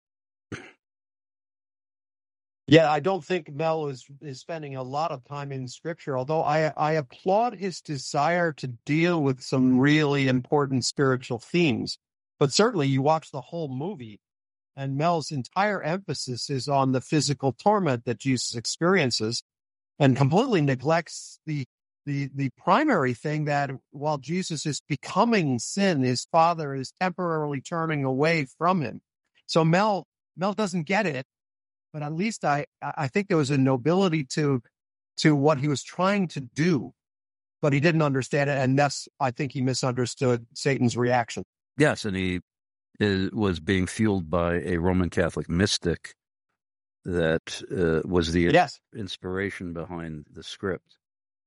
Yeah, I don't think Mel is spending a lot of time in Scripture, although I applaud his desire to deal with some really important spiritual themes. But certainly you watch the whole movie, and Mel's entire emphasis is on the physical torment that Jesus experiences, and completely neglects the primary thing, that while Jesus is becoming sin, his Father is temporarily turning away from him. So Mel doesn't get it. But at least I think there was a nobility to what he was trying to do, but he didn't understand it, and thus I think he misunderstood Satan's reaction. Yes, and he was being fueled by a Roman Catholic mystic that was the inspiration behind the script.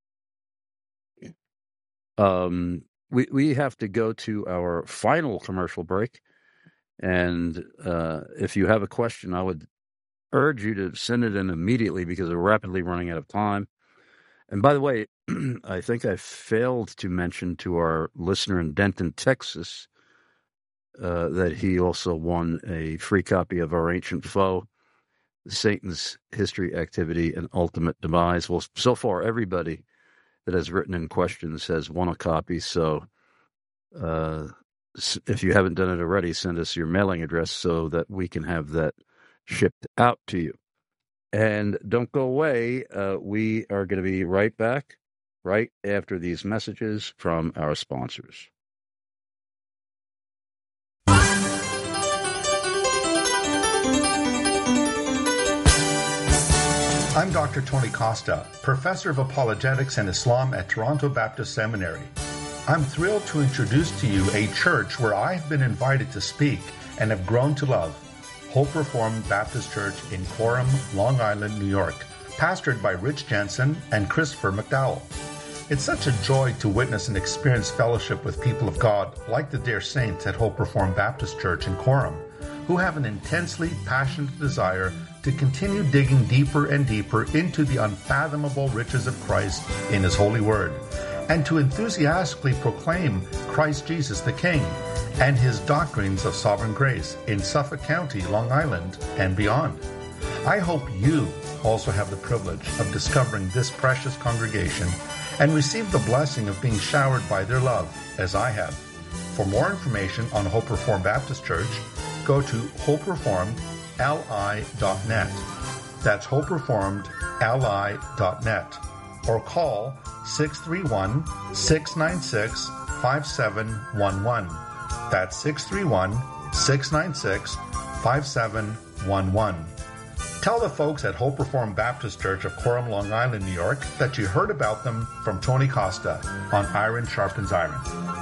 We have to go to our final commercial break, and if you have a question, I would urge you to send it in immediately, because we're rapidly running out of time. And by the way, I think I failed to mention to our listener in Denton, Texas, that he also won a free copy of Our Ancient Foe, Satan's History, Activity, and Ultimate Demise. Well, so far, everybody that has written in questions has won a copy. So if you haven't done it already, send us your mailing address so that we can have that shipped out to you. And don't go away. We are going to be right back right after these messages from our sponsors. I'm Dr. Tony Costa, Professor of Apologetics and Islam at Toronto Baptist Seminary. I'm thrilled to introduce to you a church where I've been invited to speak and have grown to love. Hope Reformed Baptist Church in Coram, Long Island, New York, pastored by Rich Jensen and Christopher McDowell. It's such a joy to witness and experience fellowship with people of God like the dear saints at Hope Reformed Baptist Church in Coram, who have an intensely passionate desire to continue digging deeper and deeper into the unfathomable riches of Christ in His holy word, and to enthusiastically proclaim Christ Jesus the King and His doctrines of sovereign grace in Suffolk County, Long Island, and beyond. I hope you also have the privilege of discovering this precious congregation and receive the blessing of being showered by their love, as I have. For more information on Hope Reformed Baptist Church, go to hopereformedli.net. That's hopereformedli.net. Or call 631-696-5711. That's 631-696-5711. Tell the folks at Hope Reformed Baptist Church of Coram, Long Island, New York, that you heard about them from Tony Costa on Iron Sharpens Iron.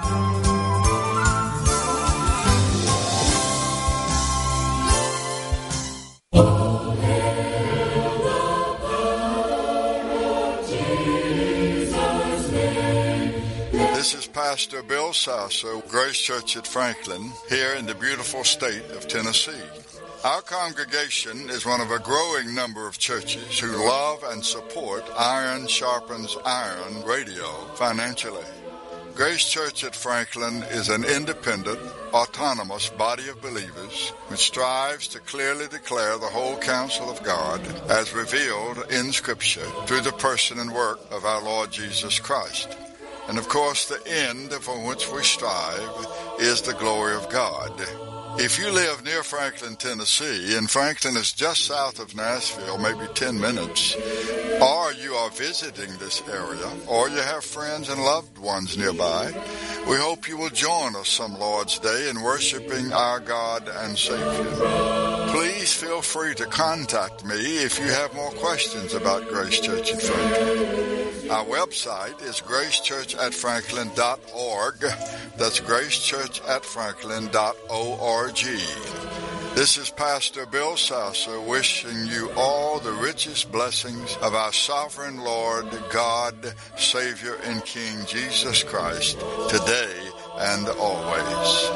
This is Pastor Bill Sasser, Grace Church at Franklin, here in the beautiful state of Tennessee. Our congregation is one of a growing number of churches who love and support Iron Sharpens Iron Radio financially. Grace Church at Franklin is an independent, autonomous body of believers which strives to clearly declare the whole counsel of God as revealed in Scripture through the person and work of our Lord Jesus Christ. And of course, the end for which we strive is the glory of God. If you live near Franklin, Tennessee, and Franklin is just south of Nashville, maybe 10 minutes, or you are visiting this area, or you have friends and loved ones nearby, we hope you will join us some Lord's Day in worshiping our God and Savior. Please feel free to contact me if you have more questions about Grace Church at Franklin. Our website is gracechurchatfranklin.org. That's gracechurchatfranklin.org. This is Pastor Bill Sasser wishing you all the richest blessings of our sovereign Lord, God, Savior, and King Jesus Christ, today and always.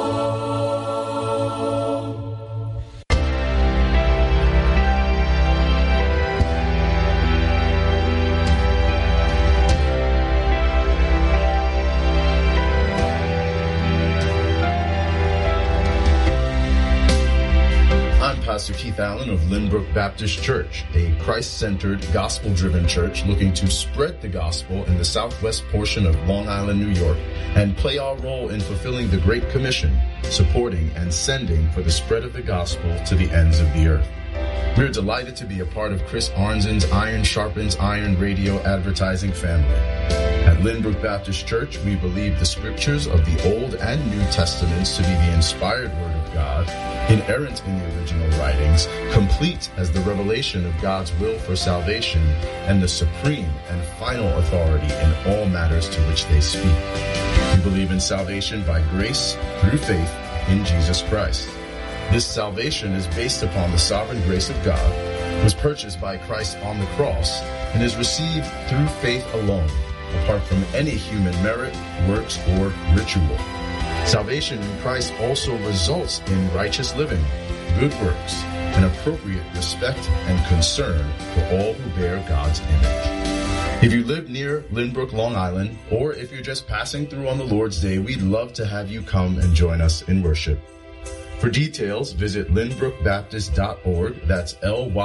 Pastor Keith Allen of Lynbrook Baptist Church, a Christ-centered, gospel-driven church looking to spread the gospel in the southwest portion of Long Island, New York, and play our role in fulfilling the Great Commission, supporting and sending for the spread of the gospel to the ends of the earth. We're delighted to be a part of Chris Arnzen's Iron Sharpens Iron radio advertising family. At Lynbrook Baptist Church, we believe the scriptures of the Old and New Testaments to be the inspired Word of God, inerrant in the original writings, complete as the revelation of God's will for salvation, and the supreme and final authority in all matters to which they speak. We believe in salvation by grace through faith in Jesus Christ. This salvation is based upon the sovereign grace of God, was purchased by Christ on the cross, and is received through faith alone, apart from any human merit, works, or ritual. Salvation in Christ also results in righteous living, good works, and appropriate respect and concern for all who bear God's image. If you live near Lynbrook, Long Island, or if you're just passing through on the Lord's Day, we'd love to have you come and join us in worship. For details, visit lynbrookbaptist.org. That's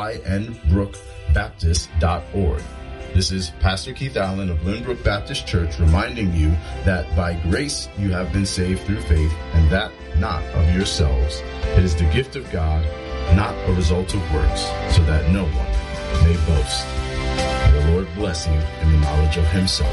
lynbrookbaptist.org. This is Pastor Keith Allen of Lynbrook Baptist Church reminding you that by grace you have been saved through faith, and that not of yourselves. It is the gift of God, not a result of works, so that no one may boast. May the Lord bless you in the knowledge of Himself.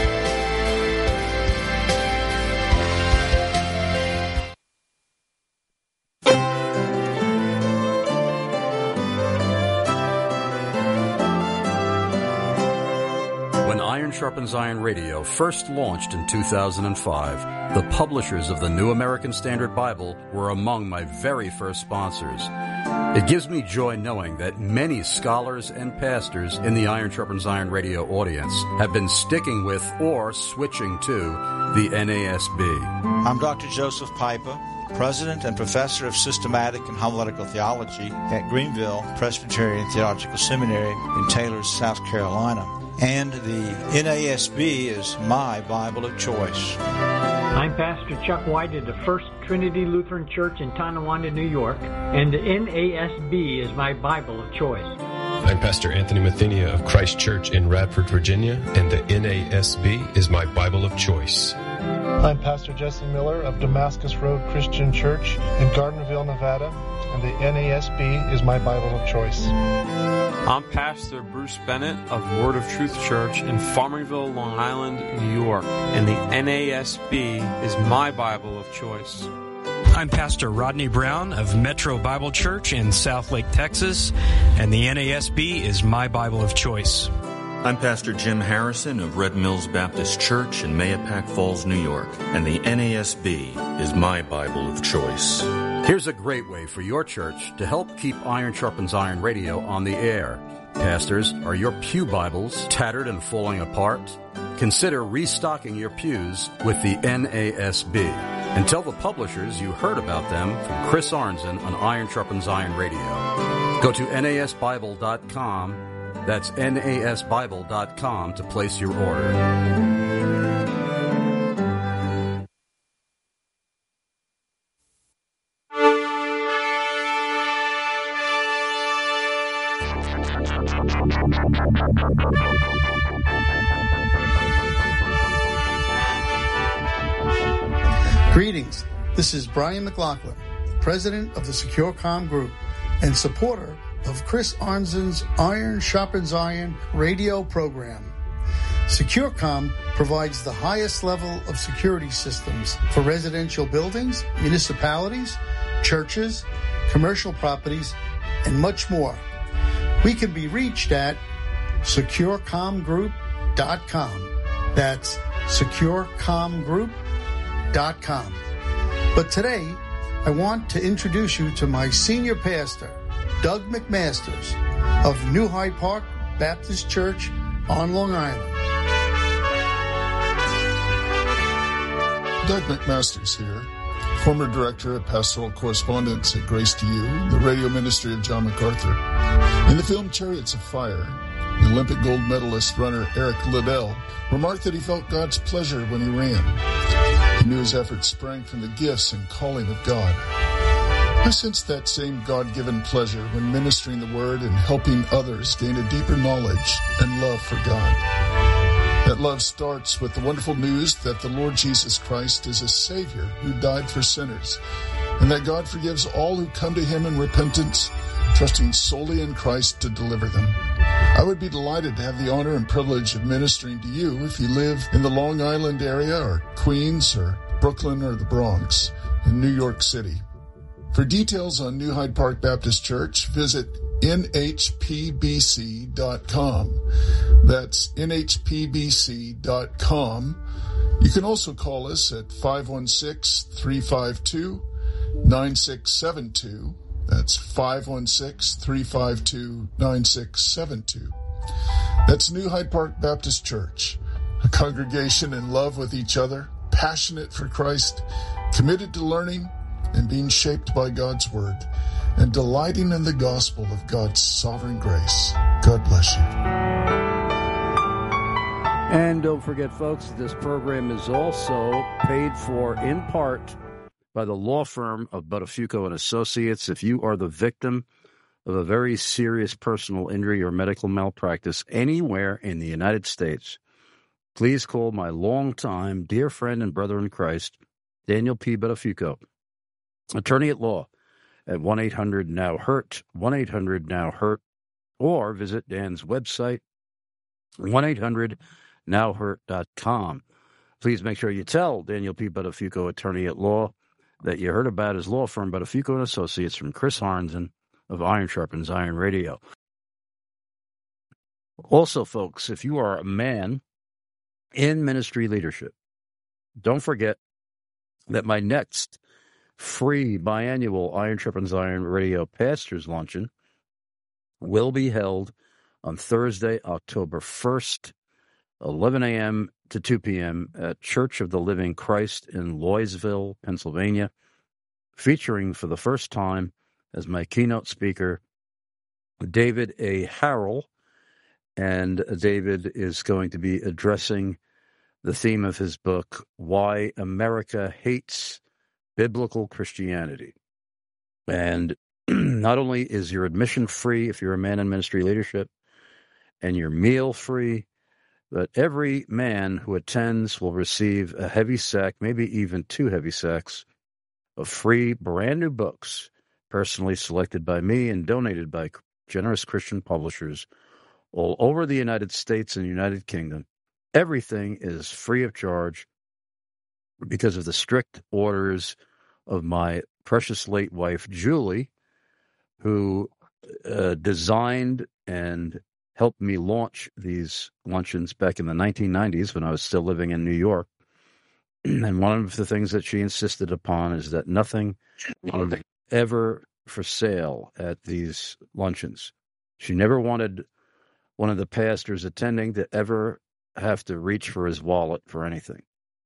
Iron Sharpens Iron Radio first launched in 2005, the publishers of the New American Standard Bible were among my very first sponsors. It gives me joy knowing that many scholars and pastors in the Iron Sharpens Iron Radio audience have been sticking with or switching to the NASB. I'm Dr. Joseph Pipa, President and Professor of Systematic and Homiletical Theology at Greenville Presbyterian Theological Seminary in Taylor, South Carolina. And the NASB is my Bible of choice. I'm Pastor Chuck White of the First Trinity Lutheran Church in Tonawanda, New York, and the NASB is my Bible of choice. I'm Pastor Anthony Mathenia of Christ Church in Radford, Virginia, and the NASB is my Bible of choice. I'm Pastor Jesse Miller of Damascus Road Christian Church in Gardenville, Nevada, and the NASB is my Bible of choice. I'm Pastor Bruce Bennett of Word of Truth Church in Farmingville, Long Island, New York, and the NASB is my Bible of choice. I'm Pastor Rodney Brown of Metro Bible Church in Southlake, Texas, and the NASB is my Bible of choice. I'm Pastor Jim Harrison of Red Mills Baptist Church in Mahopac Falls, New York, and the NASB is my Bible of choice. Here's a great way for your church to help keep Iron Sharpens Iron Radio on the air. Pastors, are your pew Bibles tattered and falling apart? Consider restocking your pews with the NASB. And tell the publishers you heard about them from Chris Arnzen on Iron Sharpens Iron Radio. Go to nasbible.com. That's nasbible.com to place your order. Greetings. This is Brian McLaughlin, president of the SecureCom Group and supporter of Chris Arnzen's Iron Sharpens Iron radio program. SecureCom provides the highest level of security systems for residential buildings, municipalities, churches, commercial properties, and much more. We can be reached at securecomgroup.com. That's securecomgroup.com. But today, I want to introduce you to my senior pastor, Doug McMasters of New Hyde Park Baptist Church on Long Island. Doug McMasters here, former director of pastoral correspondence at Grace to You, the radio ministry of John MacArthur. In the film Chariots of Fire, the Olympic gold medalist runner Eric Liddell remarked that he felt God's pleasure when he ran. He knew his efforts sprang from the gifts and calling of God. I sensed that same God-given pleasure when ministering the Word and helping others gain a deeper knowledge and love for God. That love starts with the wonderful news that the Lord Jesus Christ is a Savior who died for sinners, and that God forgives all who come to Him in repentance, trusting solely in Christ to deliver them. I would be delighted to have the honor and privilege of ministering to you if you live in the Long Island area or Queens or Brooklyn or the Bronx in New York City. For details on New Hyde Park Baptist Church, visit nhpbc.com. That's nhpbc.com. You can also call us at 516-352-9672. That's 516-352-9672. That's New Hyde Park Baptist Church, a congregation in love with each other, passionate for Christ, committed to learning and being shaped by God's Word, and delighting in the gospel of God's sovereign grace. God bless you. And don't forget, folks, this program is also paid for in part by the law firm of Buttafuoco and Associates. If you are the victim of a very serious personal injury or medical malpractice anywhere in the United States, please call my longtime dear friend and brother in Christ, Daniel P. Buttafuoco, attorney at law, at 1-800-NOW-HURT, 1-800-NOW-HURT, or visit Dan's website, 1-800-NOW-HURT.com. Please make sure you tell Daniel P. Buttafuoco, attorney at law, that you heard about his law firm, Buttafuoco and Associates, from Chris Arnzen of Iron Sharpens Iron Radio. Also, folks, if you are a man in ministry leadership, don't forget that my next free biannual Iron Sharpens Iron Radio Pastors Luncheon will be held on Thursday, October 1st, 11 a.m. to 2 p.m. at Church of the Living Christ in Loysville, Pennsylvania, featuring for the first time as my keynote speaker David A. Harrell. And David is going to be addressing the theme of his book, Why America Hates Biblical Christianity. And not only is your admission free if you're a man in ministry leadership, and your meal free, but every man who attends will receive a heavy sack, maybe even 2 heavy sacks, of free brand new books, personally selected by me and donated by generous Christian publishers all over the United States and United Kingdom. Everything is free of charge because of the strict orders of my precious late wife, Julie, who designed and helped me launch these luncheons back in the 1990s when I was still living in New York. And one of the things that she insisted upon is that nothing was ever for sale at these luncheons. She never wanted one of the pastors attending to ever have to reach for his wallet for anything.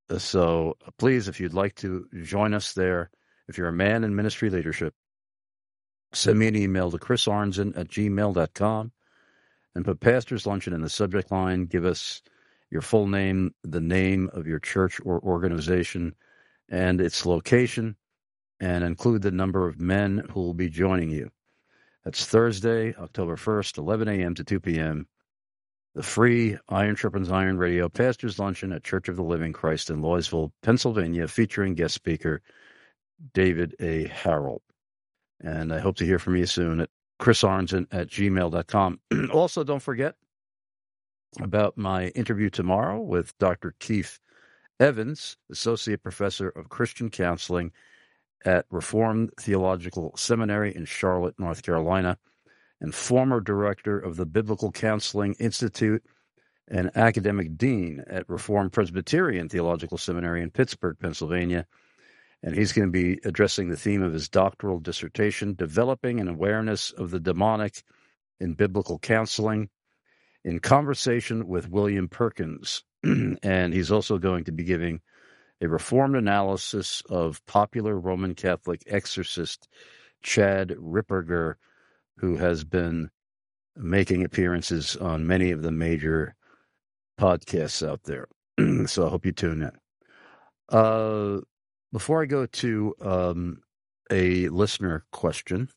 So please, if you'd like to join us there, if you're a man in ministry leadership, send me an email to chrisarnson@gmail.com and put Pastor's Luncheon in the subject line. Give us your full name, the name of your church or organization, and its location, and include the number of men who will be joining you. That's Thursday, October 1st, 11 a.m. to 2 p.m., the free Iron Sharpens Iron Radio Pastor's Luncheon at Church of the Living Christ in Louisville, Pennsylvania, featuring guest speaker David A. Harrell. And I hope to hear from you soon at chrisarnson@gmail.com. Also, don't forget about my interview tomorrow with Dr. Keith Evans, Associate Professor of Christian Counseling at Reformed Theological Seminary in Charlotte, North Carolina, and former Director of the Biblical Counseling Institute and Academic Dean at Reformed Presbyterian Theological Seminary in Pittsburgh, Pennsylvania. And he's going to be addressing the theme of his doctoral dissertation, Developing an Awareness of the Demonic in Biblical Counseling, in conversation with William Perkins. And he's also going to be giving a Reformed analysis of popular Roman Catholic exorcist Chad Ripperger, who has been making appearances on many of the major podcasts out there. So I hope you tune in. Before I go to a listener question,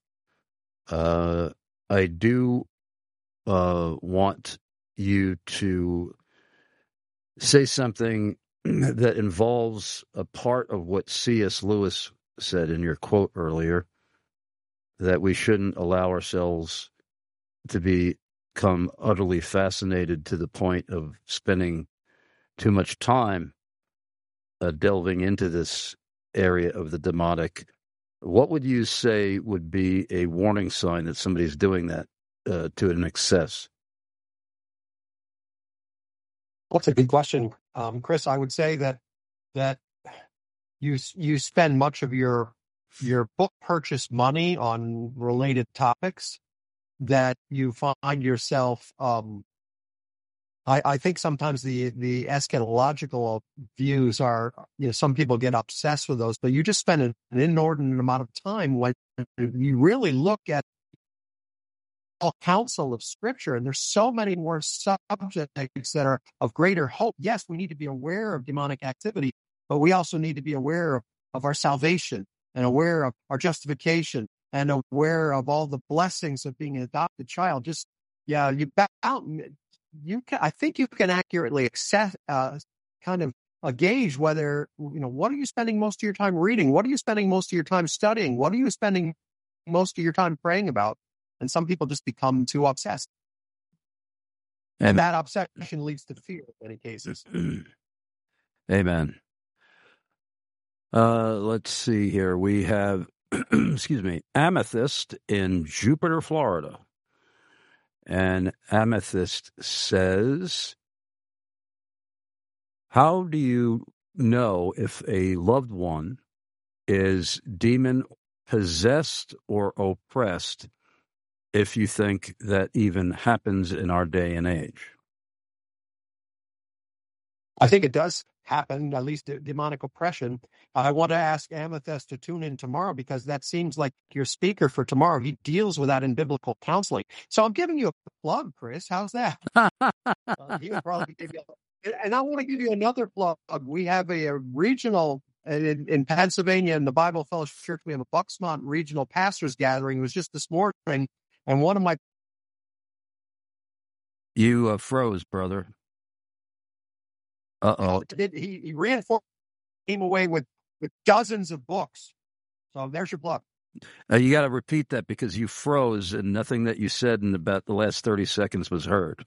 I do want you to say something that involves a part of what C.S. Lewis said in your quote earlier, that we shouldn't allow ourselves to become utterly fascinated to the point of spending too much time delving into this area of the demonic. What would you say would be a warning sign that somebody's doing that to an excess? Well, that's a good question, Chris. I would say that you spend much of your book purchase money on related topics, that you find yourself. I think sometimes the eschatological views are, some people get obsessed with those, but you just spend an inordinate amount of time when you really look at all counsel of Scripture, and there's so many more subjects that are of greater hope. Yes, we need to be aware of demonic activity, but we also need to be aware of our salvation and aware of our justification and aware of all the blessings of being an adopted child. I think you can accurately gauge whether, what are you spending most of your time reading? What are you spending most of your time studying? What are you spending most of your time praying about? And some people just become too obsessed. And that obsession leads to fear in many cases. Amen. Let's see here. We have, Amethyst in Jupiter, Florida. And Amethyst says, how do you know if a loved one is demon-possessed or oppressed, if you think that even happens in our day and age? I think it does happen, at least demonic oppression. I want to ask Amethyst to tune in tomorrow, because that seems like your speaker for tomorrow. He deals with that in biblical counseling. So I'm giving you a plug, Chris. How's that? He would probably give you and I want to give you another plug. We have a regional in Pennsylvania, in the Bible Fellowship Church. We have a Bucksmont regional pastors gathering. It was just this morning, and one of my... You froze, brother. Uh-oh. He reinforced, came away with dozens of books. So there's your plug. You got to repeat that, because you froze and nothing that you said in about the last 30 seconds was heard.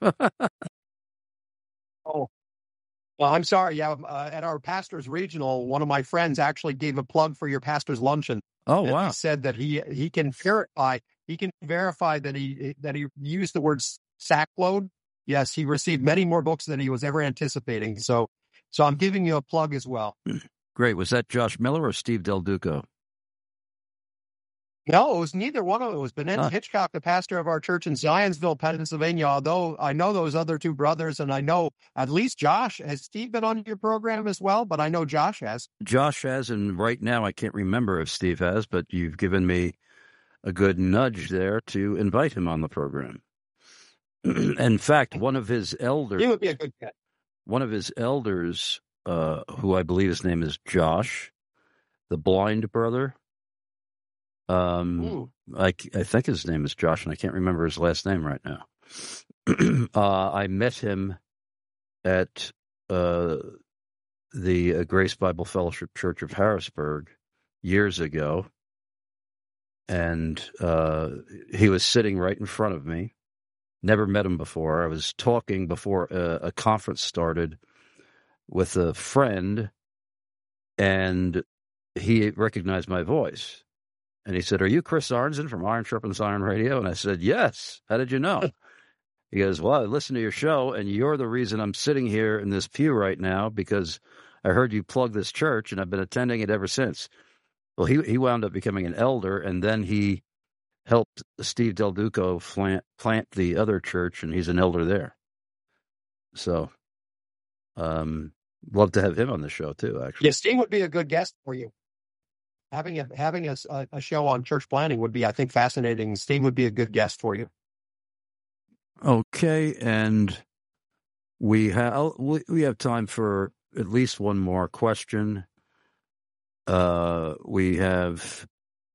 Oh, well, I'm sorry. Yeah, at our pastors regional, one of my friends actually gave a plug for your pastor's luncheon. Oh, wow. He said that he can verify that he used the word sackload. Yes, he received many more books than he was ever anticipating. So I'm giving you a plug as well. Great. Was that Josh Miller or Steve Del Duco? No, it was neither one of them. It was Benent Hitchcock, the pastor of our church in Zionsville, Pennsylvania, although I know those other two brothers, and I know at least Josh. Has Steve been on your program as well? But I know Josh has. Josh has, and right now I can't remember if Steve has, but you've given me a good nudge there to invite him on the program. In fact, one of his elders... He would be a good guy. One of his elders, who I believe his name is Josh, the blind brother... I think his name is Josh, and I can't remember his last name right now. I met him at the Grace Bible Fellowship Church of Harrisburg years ago, and he was sitting right in front of me. Never met him before. I was talking before a conference started with a friend, and he recognized my voice. And he said, "Are you Chris Arnzen from Iron Sharpens Iron Radio?" And I said, "Yes. How did you know?" He goes, "Well, I listened to your show, and you're the reason I'm sitting here in this pew right now, because I heard you plug this church, and I've been attending it ever since." Well, he wound up becoming an elder, and then he helped Steve Del Duco plant the other church, and he's an elder there. So, love to have him on the show, too, actually. Yeah, Steve would be a good guest for you. Having a show on church planning would be, I think, fascinating. Steve would be a good guest for you. Okay, and we have time for at least one more question. We have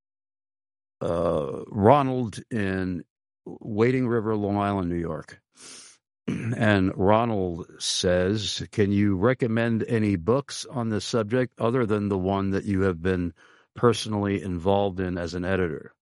Ronald in Wading River, Long Island, New York. And Ronald says, "Can you recommend any books on this subject other than the one that you have been personally involved in as an editor?"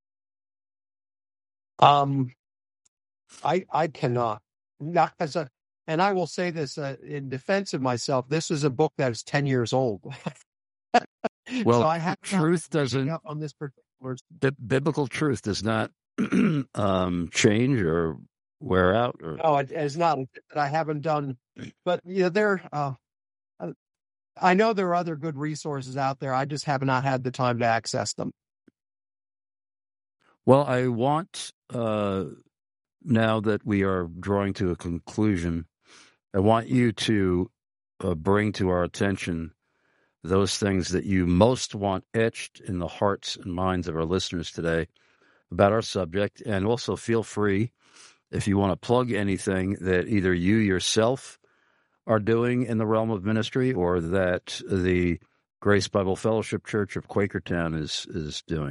I cannot. Not as a, and I will say this in defense of myself. This is a book that is 10 years old. Well, so I have truth doesn't on this particular biblical truth does not change or wear out. Or... No, it is not. I haven't done, but I know there are other good resources out there. I just have not had the time to access them. Well, I want, now that we are drawing to a conclusion, I want you to bring to our attention those things that you most want etched in the hearts and minds of our listeners today about our subject. And also feel free, if you want to plug anything that either you yourself are doing in the realm of ministry or that the Grace Bible Fellowship Church of Quakertown is doing.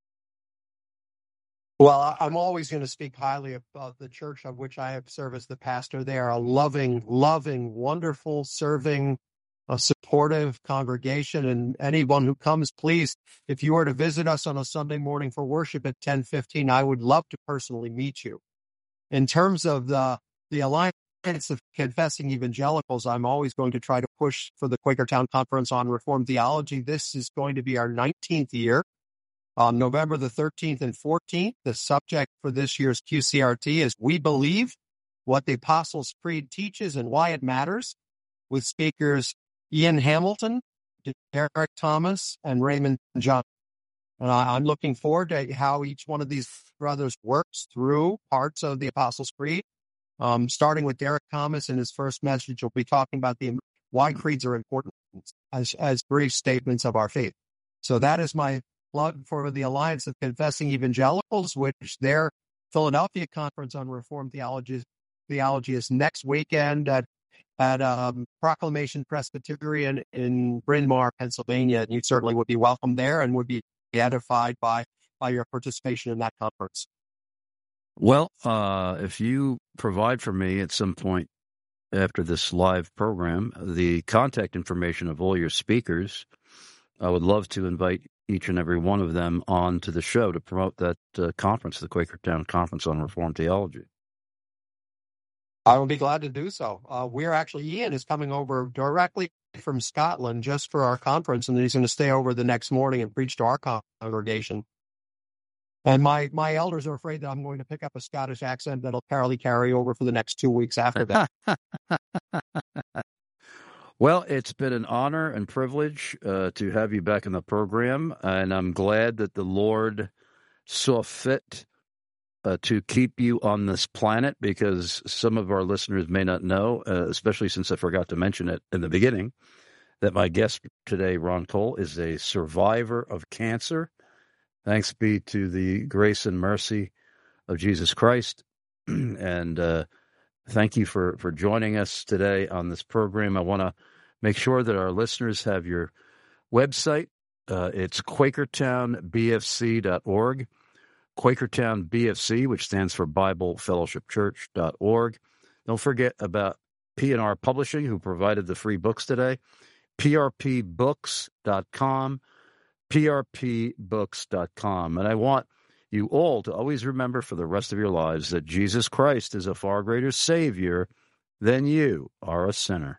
Well, I'm always going to speak highly about the church of which I have served as the pastor. They are a loving, wonderful, serving, supportive congregation. And anyone who comes, please, if you were to visit us on a Sunday morning for worship at 10:15, I would love to personally meet you. In terms of the Alliance of Confessing Evangelicals, I'm always going to try to push for the Quakertown Conference on Reformed Theology. This is going to be our 19th year. On November the 13th and 14th, the subject for this year's QCRT is We Believe, What the Apostles' Creed Teaches and Why It Matters, with speakers Ian Hamilton, Derek Thomas, and Raymond John. And I'm looking forward to how each one of these brothers works through parts of the Apostles' Creed. Starting with Derek Thomas in his first message, we'll be talking about why creeds are important as brief statements of our faith. So that is my plug for the Alliance of Confessing Evangelicals, which their Philadelphia Conference on Reformed Theology is next weekend at Proclamation Presbyterian in Bryn Mawr, Pennsylvania. And you certainly would be welcome there and would be edified by your participation in that conference. Well, if you provide for me at some point after this live program the contact information of all your speakers, I would love to invite each and every one of them on to the show to promote that conference, the Quakertown Conference on Reformed Theology. I will be glad to do so. Ian is coming over directly from Scotland just for our conference, and then he's going to stay over the next morning and preach to our congregation. And my elders are afraid that I'm going to pick up a Scottish accent that'll carry over for the next 2 weeks after that. Well, it's been an honor and privilege to have you back in the program, and I'm glad that the Lord saw fit to keep you on this planet, because some of our listeners may not know, especially since I forgot to mention it in the beginning, that my guest today, Ron Cole, is a survivor of cancer. Thanks be to the grace and mercy of Jesus Christ. And thank you for joining us today on this program. I want to make sure that our listeners have your website. It's QuakertownBFC.org. Quakertown BFC, which stands for Bible Fellowship Church.org. Don't forget about P&R Publishing, who provided the free books today. PRPBooks.com. PRPBooks.com. And I want you all to always remember for the rest of your lives that Jesus Christ is a far greater Savior than you are a sinner.